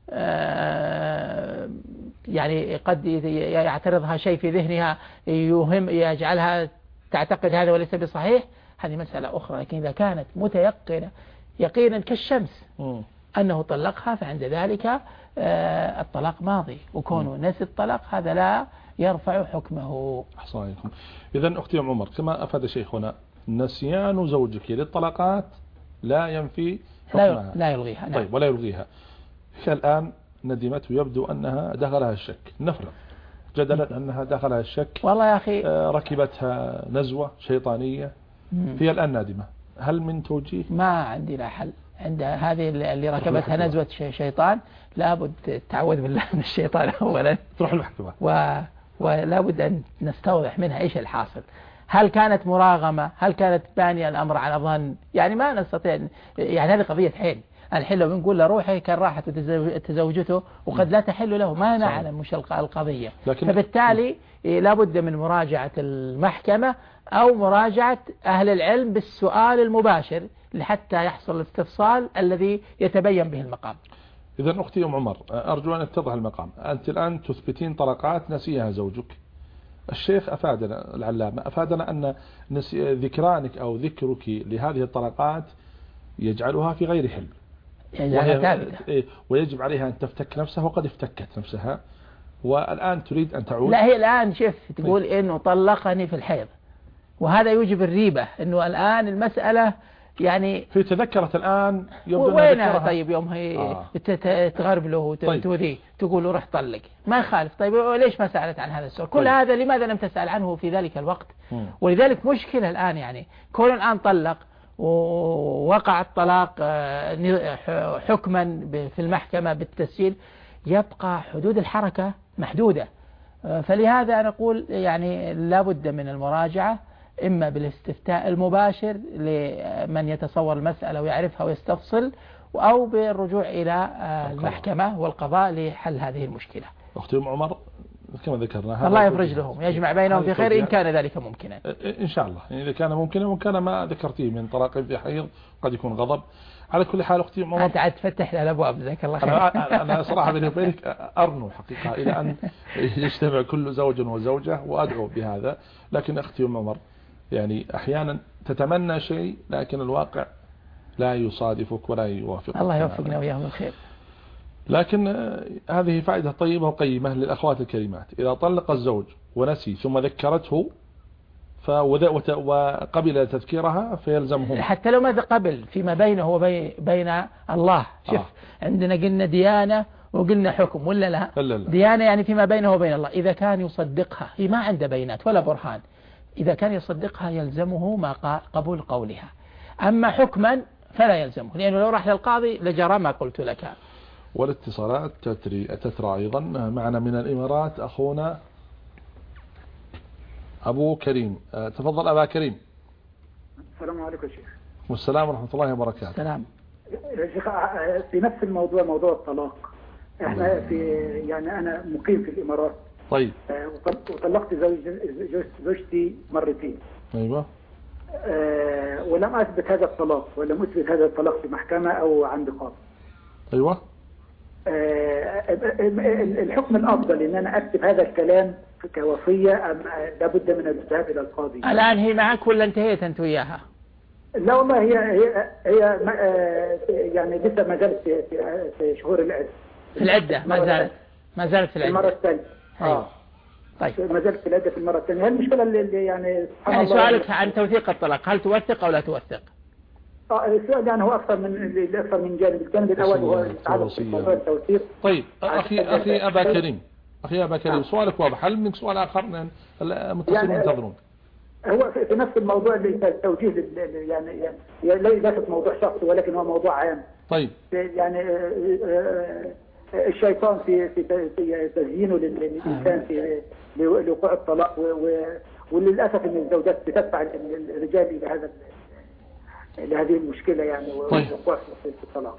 يعني قد يعترضها شيء في ذهنها يجعلها تعتقد هذا وليس بصحيح، هذه مسألة أخرى. لكن إذا كانت متيقنة يقينا كالشمس أنه طلقها، فعند ذلك الطلاق ماضي، وكونه نسي الطلاق هذا لا يرفع حكمه. أحصائكم. إذن أختي عمر، كما أفاد شيخنا، نسيان زوجك للطلقات لا ينفي حكمها، لا يلغيها. طيب، ولا يلغيها. هي الآن ندمت ويبدو أنها دخلها الشك، نفرض جدلا أنها دخلها الشك، والله يا أخي ركبتها نزوة شيطانية، هي الآن نادمة، هل من توجيه؟ ما عندي لا حل. عند هذه اللي ركبتها نزوة شيطان لابد تعوذ بالله من الشيطان أولا، تروح المحكمة، ولابد أن نستوضح منها إيش الحاصل. هل كانت مراغمة؟ هل كانت بانية الأمر على ظن؟ يعني ما نستطيع، يعني هذه قضية حين الحل، لو بنقول له روحي كان راحت وتزوجته وقد لا تحل له، ما نعلم مش القضية. فبالتالي لابد من مراجعة المحكمة أو مراجعة أهل العلم بالسؤال المباشر لحتى يحصل الاستفصال الذي يتبين به المقام. إذن أختي عمر، أرجو أن يتضح المقام. أنت الآن تثبتين طلقات نسيها زوجك، الشيخ أفادنا، العلامة أفادنا أن ذكرانك أو ذكرك لهذه الطلقات يجعلها في غير حل، ويجب عليها أن تفتك نفسها، وقد افتكت نفسها والآن تريد أن تعود. لا، هي الآن تقول إنه طلقني في الحيض، وهذا يوجب الريبة، إنه الآن المسألة يعني في تذكرت الآن وينها. طيب يوم هي تغرب له وتوديه تقول له روح طلق، ما يخالف. طيب ليش ما سألت عن هذا السؤال؟ كل هذا لماذا لم تسأل عنه في ذلك الوقت؟ ولذلك مشكلة الآن، يعني كون الآن طلق ووقع الطلاق حكما في المحكمة بالتسجيل، يبقى حدود الحركة محدودة. فلهذا نقول يعني لابد من المراجعة، إما بالاستفتاء المباشر لمن يتصور المسألة ويعرفها ويستفصل، أو بالرجوع إلى المحكمة والقضاء لحل هذه المشكلة. أختي عمر، كما ذكرنا الله يفرج لهم، يجمع بينهم في خير إن كان ذلك ممكنا إن شاء الله. يعني إذا كان ممكنا، وكان ما ذكرتيه من طلاق في حيض قد يكون غضب. على كل حال أختي عمر، أنت عاد تفتح لها الأبواب، جزاك الله خير. أنا صراحة بيني وبينك أرنو حقيقة إلى أن يجتمع كل زوج وزوجة، وأدعو بهذا. لكن أختي عمر، يعني أحيانا تتمنى شيء لكن الواقع لا يصادفك ولا يوافقك. الله يوفقنا وياهم الخير. لكن هذه فائدة طيبة وقيمة للأخوات الكريمات. إذا طلق الزوج ونسي ثم ذكرته وقبل تذكيرها فيلزمهم، حتى لو ماذا قبل فيما بينه وبين الله. شوف عندنا قلنا ديانة وقلنا حكم ولا لا؟ لا. ديانة يعني فيما بينه وبين الله، إذا كان يصدقها، هي ما عنده بينات ولا برهان، إذا كان يصدقها يلزمه ما قبول قولها. أما حكما فلا يلزمه، لأنه لو راح للقاضي لجرى ما قلت لك. والاتصالات تترى أيضا. معنا من الإمارات أخونا أبو كريم. تفضل أبا كريم. السلام عليكم شيخ. والسلام ورحمة الله وبركاته. السلام. شيخ، في نفس الموضوع، موضوع الطلاق، احنا يعني أنا مقيم في الإمارات. طيب. وطلقت زوجتي مرتين. أيوة. ولم أثبت هذا الطلاق، ولم أثبت هذا الطلاق في محكمة أو عند قاضي. أيوة. الحكم الأفضل إن أنا أكتب هذا الكلام كوصية أم لابد من الذهاب إلى القاضي؟ الآن هي معك ولا انتهيت أنت وياها؟ لا والله، هي يعني لسه ما زالت في شهور العدة. في العدة ما زالت في العدة. المرة الثانية. طيب. ما زالت في العدة في المرة الثانية. هل المشكلة اللي يعني سؤالك عن توثيق الطلاق، هل توثق أو لا توثق؟ السؤال يعني هو أكثر من جانب. الجانب الأول هو يتعلق بموضوع التوثيق. طيب أخي أبا كريم سؤالك واضح. هل منك سؤال آخر؟ المتصلين ينتظرون. هو في نفس الموضوع اللي التوجيه يعني ليس موضوع شخصي ولكن هو موضوع عام. طيب يعني الشيطان في تزيينه للإنسان في لوقوع الطلاق، وللأسف أن الزوجات بتدفع الرجال إلى هذه المشكلة يعني ووقوع في الطلاق.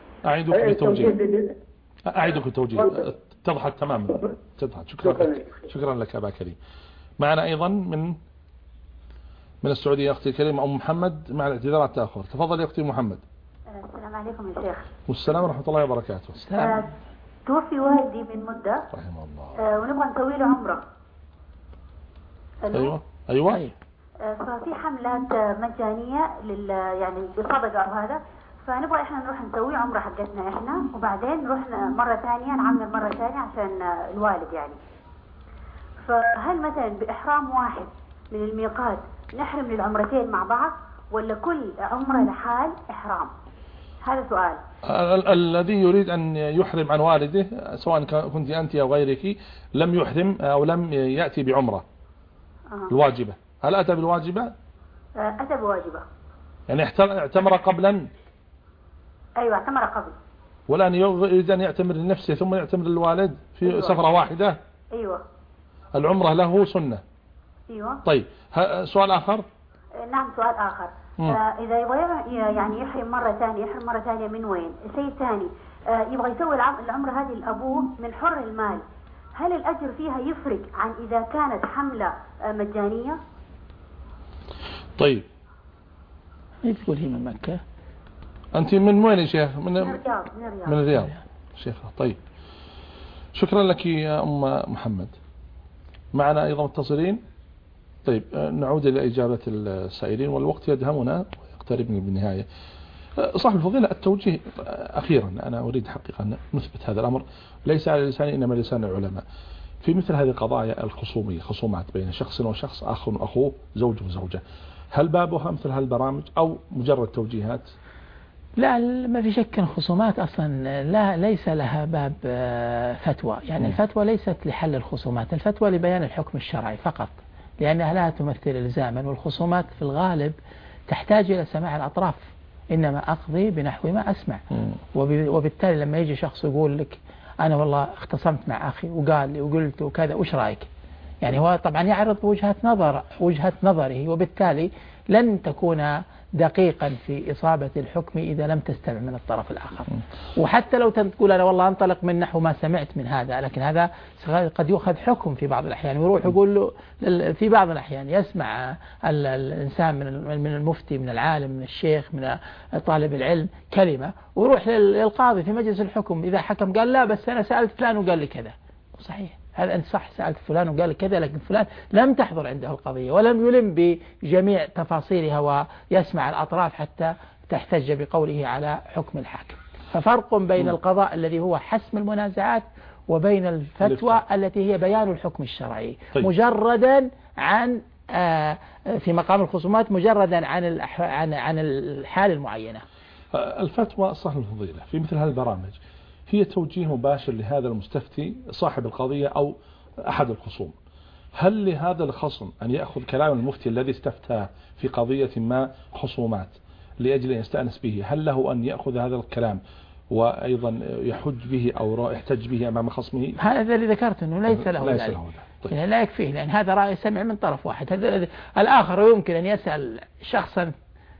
أعيدك التوجيه اتضحت تماما. شكرا لك أبا كريم. معنا أيضا من السعودية أختي الكريمة أم محمد مع الاعتذارات تأخر. تفضل يا أختي محمد. السلام عليكم يا شيخ. والسلام ورحمة الله وبركاته. توفي والدي من مدة رحمه الله ونبغى نسوي له عمرة. أيوة. ففي حملات مجانية يعني بصدقة وهذا، فنبغى إحنا نروح نسوي عمرة حقتنا إحنا، وبعدين نروح مرة ثانية نعمر مرة ثانية عشان الوالد يعني. فهل مثلا بإحرام واحد من الميقات نحرم للعمرتين مع بعض، ولا كل عمرة لحال إحرام؟ هذا سؤال. الذي يريد أن يحرم عن والده سواء كنت أنت أو غيرك لم يحرم أو لم يأتي بعمرة الواجبة. هل أتى بالواجبة؟ أتى بواجبة. يعني اعتمر قبلا؟ أيوة اعتمر قبل. والآن يريد أن يعتمر لنفسه ثم يعتمر للوالد في أيوة. سفرة واحدة؟ أيوة. العمرة له سنة. أيوة. طيب سؤال آخر؟ نعم سؤال آخر. إذا يبغى يعني يحرم مرة ثانية من وين؟ الشيء الثاني يبغى يسوي العمرة هذه لأبوه من حر المال، هل الأجر فيها يفرق عن إذا كانت حملة مجانية؟ طيب تقول هي من مكة. أنت من وين يا شيخ؟ من الرياض شيخة. طيب شكرا لك يا أم محمد. معنا أيضا متصلين. طيب نعود إلى إجابة السائلين والوقت يدهمنا ويقترب من النهاية. صاحب الفضيلة التوجيه أخيرا أنا أريد حقيقة أن نثبت هذا الأمر ليس على لساني إنما لسان العلماء في مثل هذه القضايا الخصومية، خصومات بين شخص وشخص، أخ وأخوه، زوج وزوجة، هل بابها مثل هالبرامج أو مجرد توجيهات؟ لا ما في شك الخصومات أصلا ليس لها باب فتوى، يعني الفتوى ليست لحل الخصومات، الفتوى لبيان الحكم الشرعي فقط، لأنها لا تمثل إلزاما، والخصومات في الغالب تحتاج إلى سماع الأطراف، إنما أقضي بنحو ما أسمع. وبالتالي لما يجي شخص يقول لك أنا والله اختصمت مع أخي وقال لي وقلت وكذا وش رأيك، يعني هو طبعا يعرض وجهة نظره، وبالتالي لن تكون دقيقا في إصابة الحكم إذا لم تستمع من الطرف الآخر. وحتى لو تقول أنا والله أنطلق من نحو ما سمعت من هذا، لكن هذا قد يؤخذ حكم في بعض الأحيان، ويروح يقول له في بعض الأحيان يسمع الإنسان من المفتي، من العالم، من الشيخ، من طالب العلم كلمة، ويروح للقاضي في مجلس الحكم إذا حكم قال لا بس أنا سألت فلان وقال لي كذا. صحيح هذا أنت صح سألت فلان وقال كذا، لكن فلان لم تحضر عنده القضية ولم يلم بجميع تفاصيلها ويسمع الأطراف حتى تحتج بقوله على حكم الحاكم. ففرق بين القضاء الذي هو حسم المنازعات وبين الفتوى التي هي بيان الحكم الشرعي. طيب. مجردا عن في مقام الخصومات مجردا عن الحال المعينة. الفتوى صاحب الفضيلة في مثل هذه البرامج هي توجيه مباشر لهذا المستفتي صاحب القضية أو أحد الخصوم. هل لهذا الخصم أن يأخذ كلام المفتي الذي استفتاه في قضية ما خصومات لأجل أن يستأنس به، هل له أن يأخذ هذا الكلام وأيضا يحج به أو يحتج به أمام خصمه؟ هذا اللي ذكرت أنه ليس له ذلك. طيب. يعني لا يكفيه، لأن هذا رأي سمع من طرف واحد. هذا الآخر يمكن أن يسأل شخصا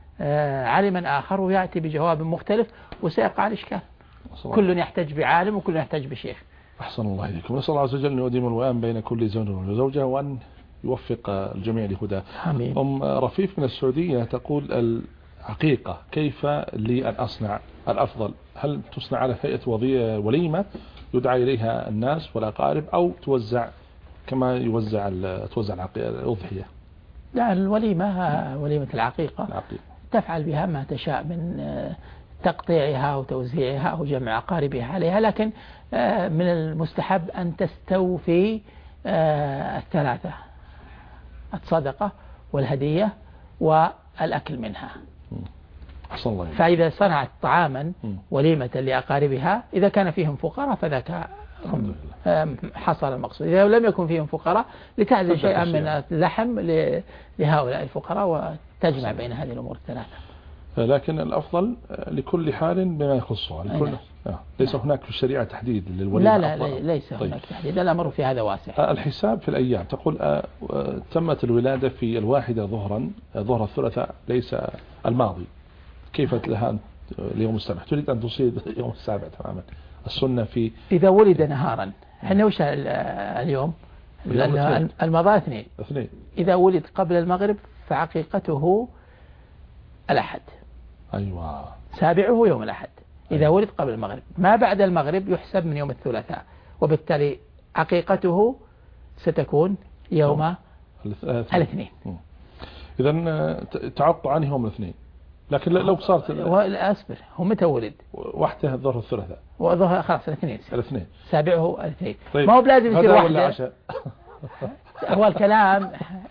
عالما آخر ويأتي بجواب مختلف وسيقع الإشكال. كل يحتج بعالم وكل يحتج بشيخ. أحسن الله إليكم. نسأل الله عز وجل أن يديم الوئام بين كل زوج وزوجة وأن يوفق الجميع لهداه. أم رفيف من السعودية تقول العقيقة كيف لي أن أصنع الأفضل؟ هل تصنع على هيئة وليمة يدعى إليها الناس والأقارب أو توزع كما توزع الأضحية؟ لا الوليمة وليمة العقيقة تفعل بها ما تشاء من تقطيعها وتوزيعها أو جمع أقاربها عليها، لكن من المستحب أن تستوفي الثلاثة: الصدقة والهدية والأكل منها. فإذا صنعت طعاما وليمة لأقاربها إذا كان فيهم فقراء فذاك حصل المقصود. إذا لم يكن فيهم فقراء لتعزل شيئا من اللحم لهؤلاء الفقراء وتجمع بين هذه الأمور الثلاثة. لكن الأفضل لكل حال بما يخصها ليس هناك في الشريعة تحديد للوليمة. لا ليس هناك تحديد، الأمر في هذا واسع. الحساب في الأيام تقول تمت الولادة في 1 ظهر الثلاثاء ليس الماضي، كيف لها اليوم السابع؟ تريد أن تصيب يوم السابع تماما. السنة في إذا ولد نهارا، احنا وش اليوم المضى 2. إذا ولد قبل المغرب فعقيقته الأحد. أيوة. سابعه يوم الأحد إذا ولد قبل المغرب. ما بعد المغرب يحسب من يوم الثلاثاء، وبالتالي عقيقته ستكون يوم الاثنين. إذا تعط عنه يوم الاثنين. لكن لو صارت أصبر، هو متى ولد؟ وحده ظهر الثلاثاء وظهر خلاص الاثنين سابعه الاثنين. طيب. ما هو بلازم يصير وحده هو الكلام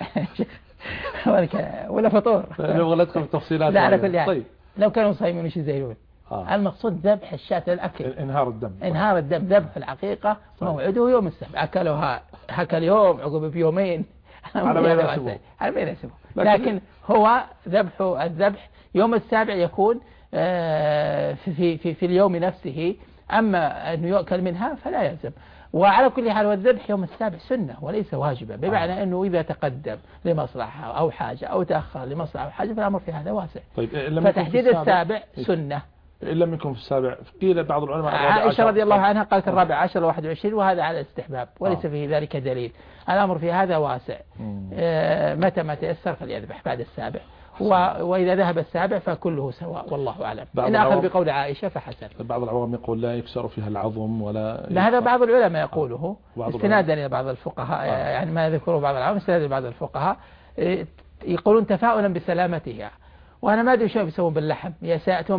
ولا فطور. لو غلطكم التفصيلات. لا على كل حال. طيب. لو كانوا صايمين وش يزيلون؟ المقصود ذبح الشاة للأكل. انهار الدم ذبح العقيقة. موعده يوم السبت، أكلها هكا اليوم عقب بيومين على ما يناسبه. لكن هو الذبح يوم السابع يكون في اليوم نفسه. أما أنه يؤكل منها فلا يلزم. وعلى كل حال والذبح يوم السابع سنة وليس واجبة، بمعنى أنه إذا تقدم لمصلحة أو حاجة أو تأخر لمصلحة أو حاجة فالأمر في هذا واسع. طيب فتحديد السابع سنة. إن لم يكن في السابع قيل بعض العلماء عائشة رضي الله عنها قالت 14 و21 وهذا على الاستحباب وليس فيه ذلك دليل. الأمر في هذا واسع. متى ما تيسر فليذبح بعد السابع، وإذا ذهب السابع فكله سواء والله أعلم. إن أخذ بقول عائشة فحسن. بعض العوام يقول لا يكسر فيها العظم ولا هذا بعض العلماء يقوله استنادا إلى بعض الفقهاء. يعني ما يذكره بعض العوام استنادا إلى بعض الفقهاء يقولون تفاؤلا بسلامتها. وأنا ما أدري شو بيسوون باللحم، يسأتون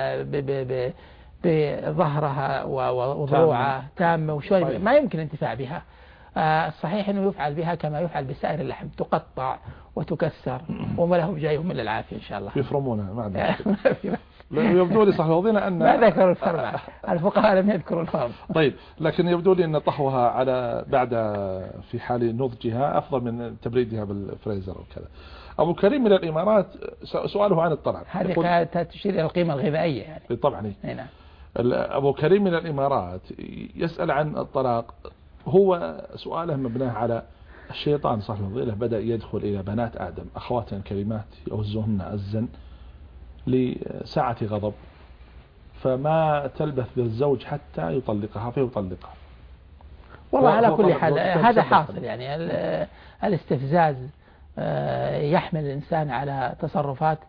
بظهرها وضروعها تامة وشوي ما يمكن انتفاع بها. الصحيح أنه يفعل بها كما يفعل بسائر اللحم، تقطع وتكسر وما له جاي من العافية إن شاء الله. يفرمونها ما عندنا. يبدو لي صحيح وضينا أن ما ذكروا الفرم، الفقهاء لم يذكروا الفرم. طيب لكن يبدو لي أن طهوها على بعد في حال نضجها أفضل من تبريدها بالفريزر وكذا. أبو كريم من الإمارات سؤاله عن الطلاق. هذه تشير إلى القيمة الغذائية يعني. طبعا. نعم. أبو كريم من الإمارات يسأل عن الطلاق. هو سؤاله مبناه على الشيطان صاحب الفضيلة بدأ يدخل إلى بنات آدم أخواتنا الكريمات يوزهن عزا لساعة غضب، فما تلبث بالزوج حتى يطلقها فيطلقها. والله على كل حال هذا حاصل يعني. الاستفزاز يحمل الإنسان على تصرفات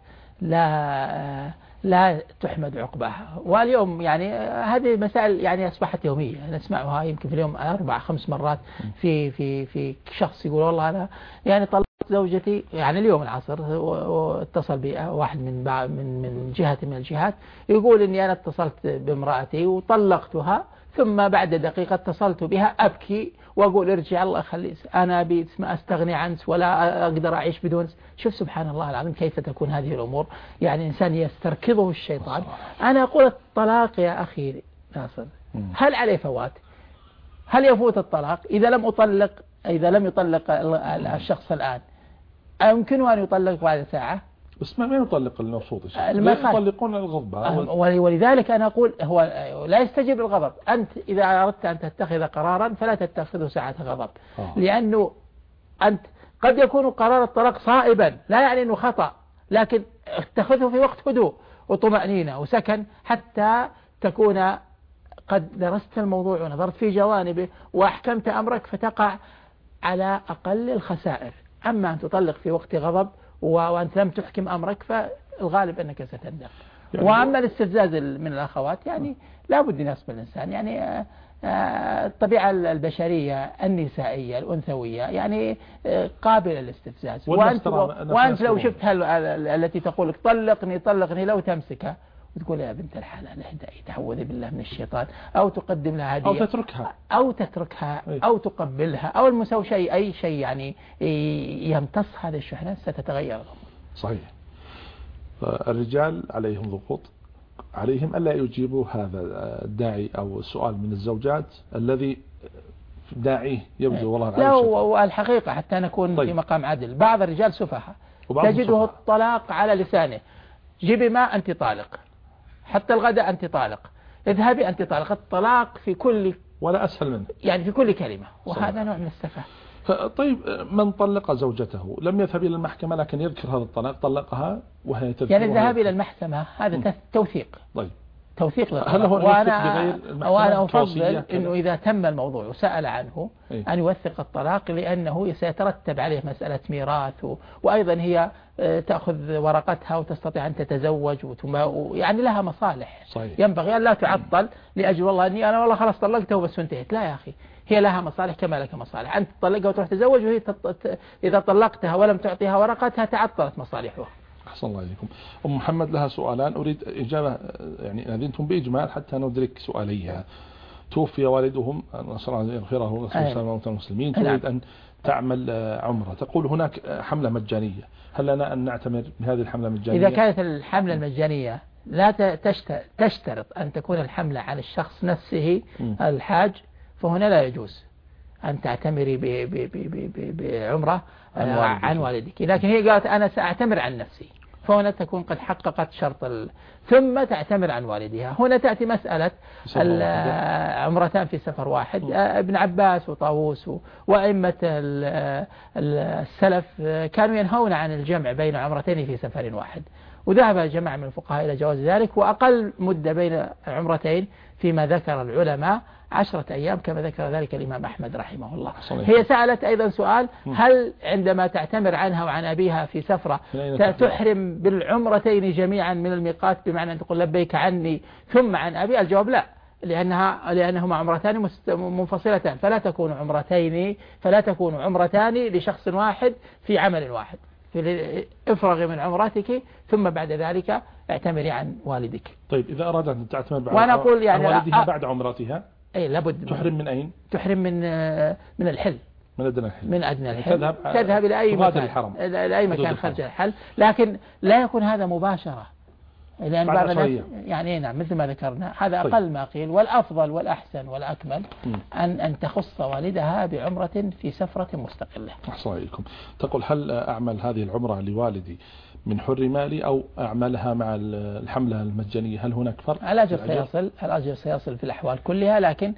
لا تحمد عقباها. واليوم يعني هذه مسائل يعني أصبحت يومية نسمعها يمكن في اليوم 4-5 مرات في شخص يقول والله أنا يعني طلقت زوجتي يعني اليوم العصر، واتصل بواحد من جهة من الجهات يقول إني أنا اتصلت بامرأتي وطلقتها ثم بعد دقيقة اتصلت بها أبكي وأقول ارجع الله خليك أنا ما أستغني عنك ولا أقدر أعيش بدونك. شوف سبحان الله العظيم كيف تكون هذه الأمور. يعني إنسان يستركضه الشيطان. أنا أقول الطلاق يا أخي ناصر هل عليه فوات؟ هل يفوت الطلاق إذا لم يطلق الشخص الآن؟ أيمكنه أن يطلق بعد ساعة؟ بس ما يطلق المفروض يطلقون الغضب. ولذلك أنا أقول هو لا يستجيب للغضب. أنت إذا أردت أن تتخذ قرارا فلا تتخذه ساعة غضب. لأنه أنت قد يكون قرار الطلاق صائبا لا يعني أنه خطأ، لكن اتخذه في وقت هدوء وطمأنينة وسكن حتى تكون قد درست الموضوع ونظرت في جوانبه وأحكمت أمرك فتقع على أقل الخسائر. أما أن تطلق في وقت غضب وأنت لم تحكم أمرك فالغالب أنك ستندم. وأما الاستفزاز من الأخوات يعني لا بد يناسب الإنسان يعني الطبيعة البشرية النسائية الأنثوية يعني قابلة للاستفزاز. وأنت لو شفت التي تقول طلقني لو تمسكها وتقول يا بنت الحلال اهدئي تعوذي بالله من الشيطان، أو تقدم لها هدية أو تتركها أو تقبلها أو المساو شيء أي شيء يعني يمتص هذه الشحنات ستتغير. صحيح. الرجال عليهم ضغوط، عليهم ألا يجيبوا هذا الداعي أو السؤال من الزوجات الذي داعيه يبدو والله لا، والحقيقة حتى نكون في مقام عدل، بعض الرجال سفهاء تجده الطلاق على لسانه، جيبي ماء أنت طالق، حتى الغداء أنت طالق، اذهبي أنت طالق، الطلاق في كل ولا أسهل منه يعني في كل كلمة، وهذا نوع من السفه. طيب من طلق زوجته لم يذهب إلى المحكمة لكن يذكر هذا الطلاق، طلقها وهي تذكر يعني الذهاب إلى المحكمة هذا توثيق. طيب توثيق للطلاق. هل هو وأنا أفضل أنه إذا تم الموضوع وسأل عنه أن يوثق الطلاق، لأنه سيترتب عليه مسألة ميراث، وأيضا هي تأخذ ورقتها وتستطيع أن تتزوج يعني لها مصالح. صحيح. ينبغي أن لا تعطل لأجل والله أني أنا والله خلاص طلقته وبس وانتهت، لا يا أخي، هي لها مصالح كما لك مصالح، أنت تطلقها وتروح تتزوج، وهي إذا طلقتها ولم تعطيها ورقتها تعطلت مصالحها. أحسن الله إليكم. أم محمد لها سؤالان أريد إجابة، يعني أذنتم بإجمال حتى ندرك سؤاليها. توفي والدهم نسأل الله أن يغفره ويغفر المسلمين، تريد أن تعمل عمرة، تقول هناك حملة مجانية، هل لنا أن نعتمر بهذه الحملة المجانية؟ إذا كانت الحملة المجانية لا تشترط أن تكون الحملة عن الشخص نفسه الحاج، فهنا لا يجوز أن تعتمري بعمرة عن والدك، لكن هي قالت أنا سأعتمر عن نفسي، فهنا تكون قد حققت شرط ثم تعتمر عن والدها. هنا تأتي مسألة عمرتان في سفر واحد. ابن عباس وطاووس وأئمة السلف كانوا ينهون عن الجمع بين عمرتين في سفر واحد، وذهب جماعة من الفقهاء إلى جواز ذلك، وأقل مدة بين عمرتين فيما ذكر العلماء 10 أيام كما ذكر ذلك الإمام أحمد رحمه الله. هي سألت أيضا سؤال، هل عندما تعتمر عنها وعن أبيها في سفرة تحرم بالعمرتين جميعا من الميقات، بمعنى أن تقول لبيك عني ثم عن أبي؟ الجواب لا، لأنهما عمرتان منفصلتان، فلا تكون عمرتان لشخص واحد في عمل واحد. افرغي من عمرتك ثم بعد ذلك اعتمري عن والدك. طيب إذا أرادت أن تعتمر عن والدها بعد عمرتها أي لابد تحرم من أين؟ تحرم من الحل، من أدنى الحل تذهب إلى أي مكان الحرم. إلى أي مكان خارج الحل، لكن لا يكون هذا مباشرة، لأن بعض الناس يعني نعم مثل ما ذكرنا هذا أقل ما قيل، والأفضل والأحسن والأكمل أن تخص والدها بعمرة في سفرة مستقلة. أحسن إليكم. تقول هل أعمل هذه العمرة لوالدي من حر مالي أو أعملها مع الحملة المجانية؟ هل هناك فرق؟ الأجر سيصل في الأحوال كلها، لكن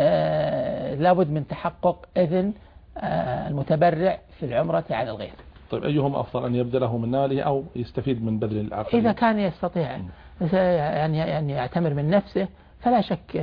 لابد من تحقق إذن المتبرع في العمرة عن الغير. طيب أيهم أفضل، أن يبذله من ماله أو يستفيد من بذل الآخر؟ إذا كان يستطيع يعني يعتمر من نفسه فلا شك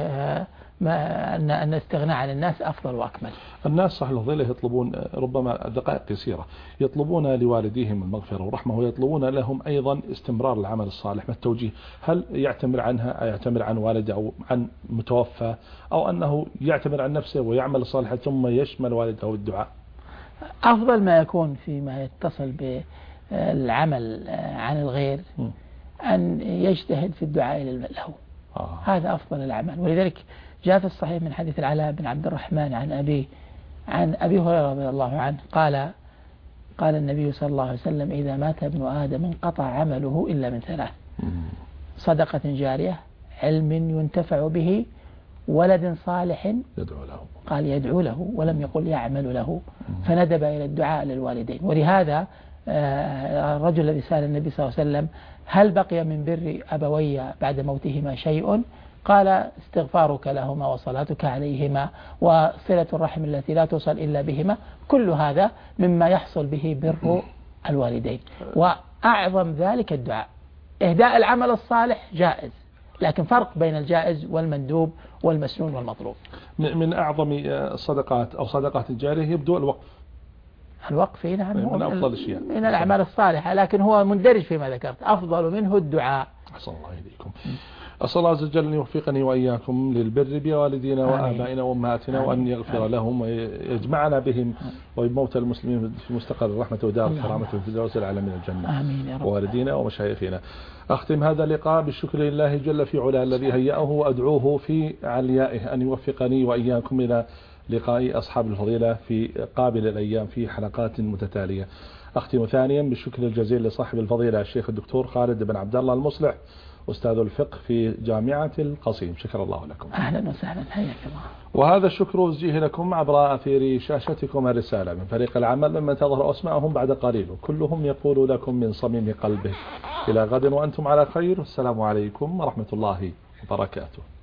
أن الاستغناء عن الناس أفضل وأكمل. الناس صح الفضيلة يطلبون ربما دقائق قصيرة، يطلبون لوالديهم المغفرة والرحمة، ويطلبون لهم أيضا استمرار العمل الصالح والتوجيه. هل يعتمر عنها، يعتمر عن والده أو عن متوفى، أو أنه يعتمر عن نفسه ويعمل الصالح ثم يشمل والده بالدعاء؟ أفضل ما يكون فيما يتصل بالعمل عن الغير أن يجتهد في الدعاء له، هذا أفضل الأعمال. ولذلك جاء في الصحيح من حديث العلاء بن عبد الرحمن عن أبي هريرة رضي الله عنه قال النبي صلى الله عليه وسلم: إذا مات ابن آدم انقطع عمله إلا من 3: صدقة جارية، علم ينتفع به، ولد صالح يدعو له. قال يدعو له ولم يقل يعمل له، فندب إلى الدعاء للوالدين. ولهذا الرجل الذي سأل النبي صلى الله عليه وسلم: هل بقي من بر أبوي بعد موتهما شيء؟ قال: استغفارك لهما وصلاتك عليهما وصلة الرحم التي لا توصل إلا بهما. كل هذا مما يحصل به بر الوالدين، وأعظم ذلك الدعاء. إهداء العمل الصالح جائز، لكن فرق بين الجائز والمندوب والمسنون والمطلوب. من أعظم الصدقات أو صدقات الجارية يبدو الوقف نعم من أفضل الأشياء من الأعمال الصالحة، لكن هو مندرج فيما ذكرت، أفضل منه الدعاء. أحسن الله إليكم. أسأل الله عز وجل أن يوفقني وإياكم للبر بوالدينا وآبائنا وأمهاتنا، وأن يغفر لهم ويجمعنا بهم وبموتى المسلمين في مستقر الرحمة ودار الكرامة في الفردوس الأعلى من الجنة. آمين يا رب. ووالدينا ومشايخنا. أختم هذا اللقاء بالشكر لله جل في علاه الذي هيأه، وأدعوه في عليائه أن يوفقني وإياكم إلى لقاء أصحاب الفضيلة في قابل الأيام في حلقات متتالية. أختم ثانيا بالشكر الجزيل لصاحب الفضيلة الشيخ الدكتور خالد بن عبد الله المصلح أستاذ الفقه في جامعة القصيم، شكر الله لكم. أهلا وسهلا، حياك الله. وهذا الشكر وجه لكم عبر أثير شاشتكم الرسالة من فريق العمل ممن تظهر أسماءهم بعد قليل، كلهم يقول لكم من صميم قلبه إلى غد وأنتم على خير، والسلام عليكم ورحمة الله وبركاته.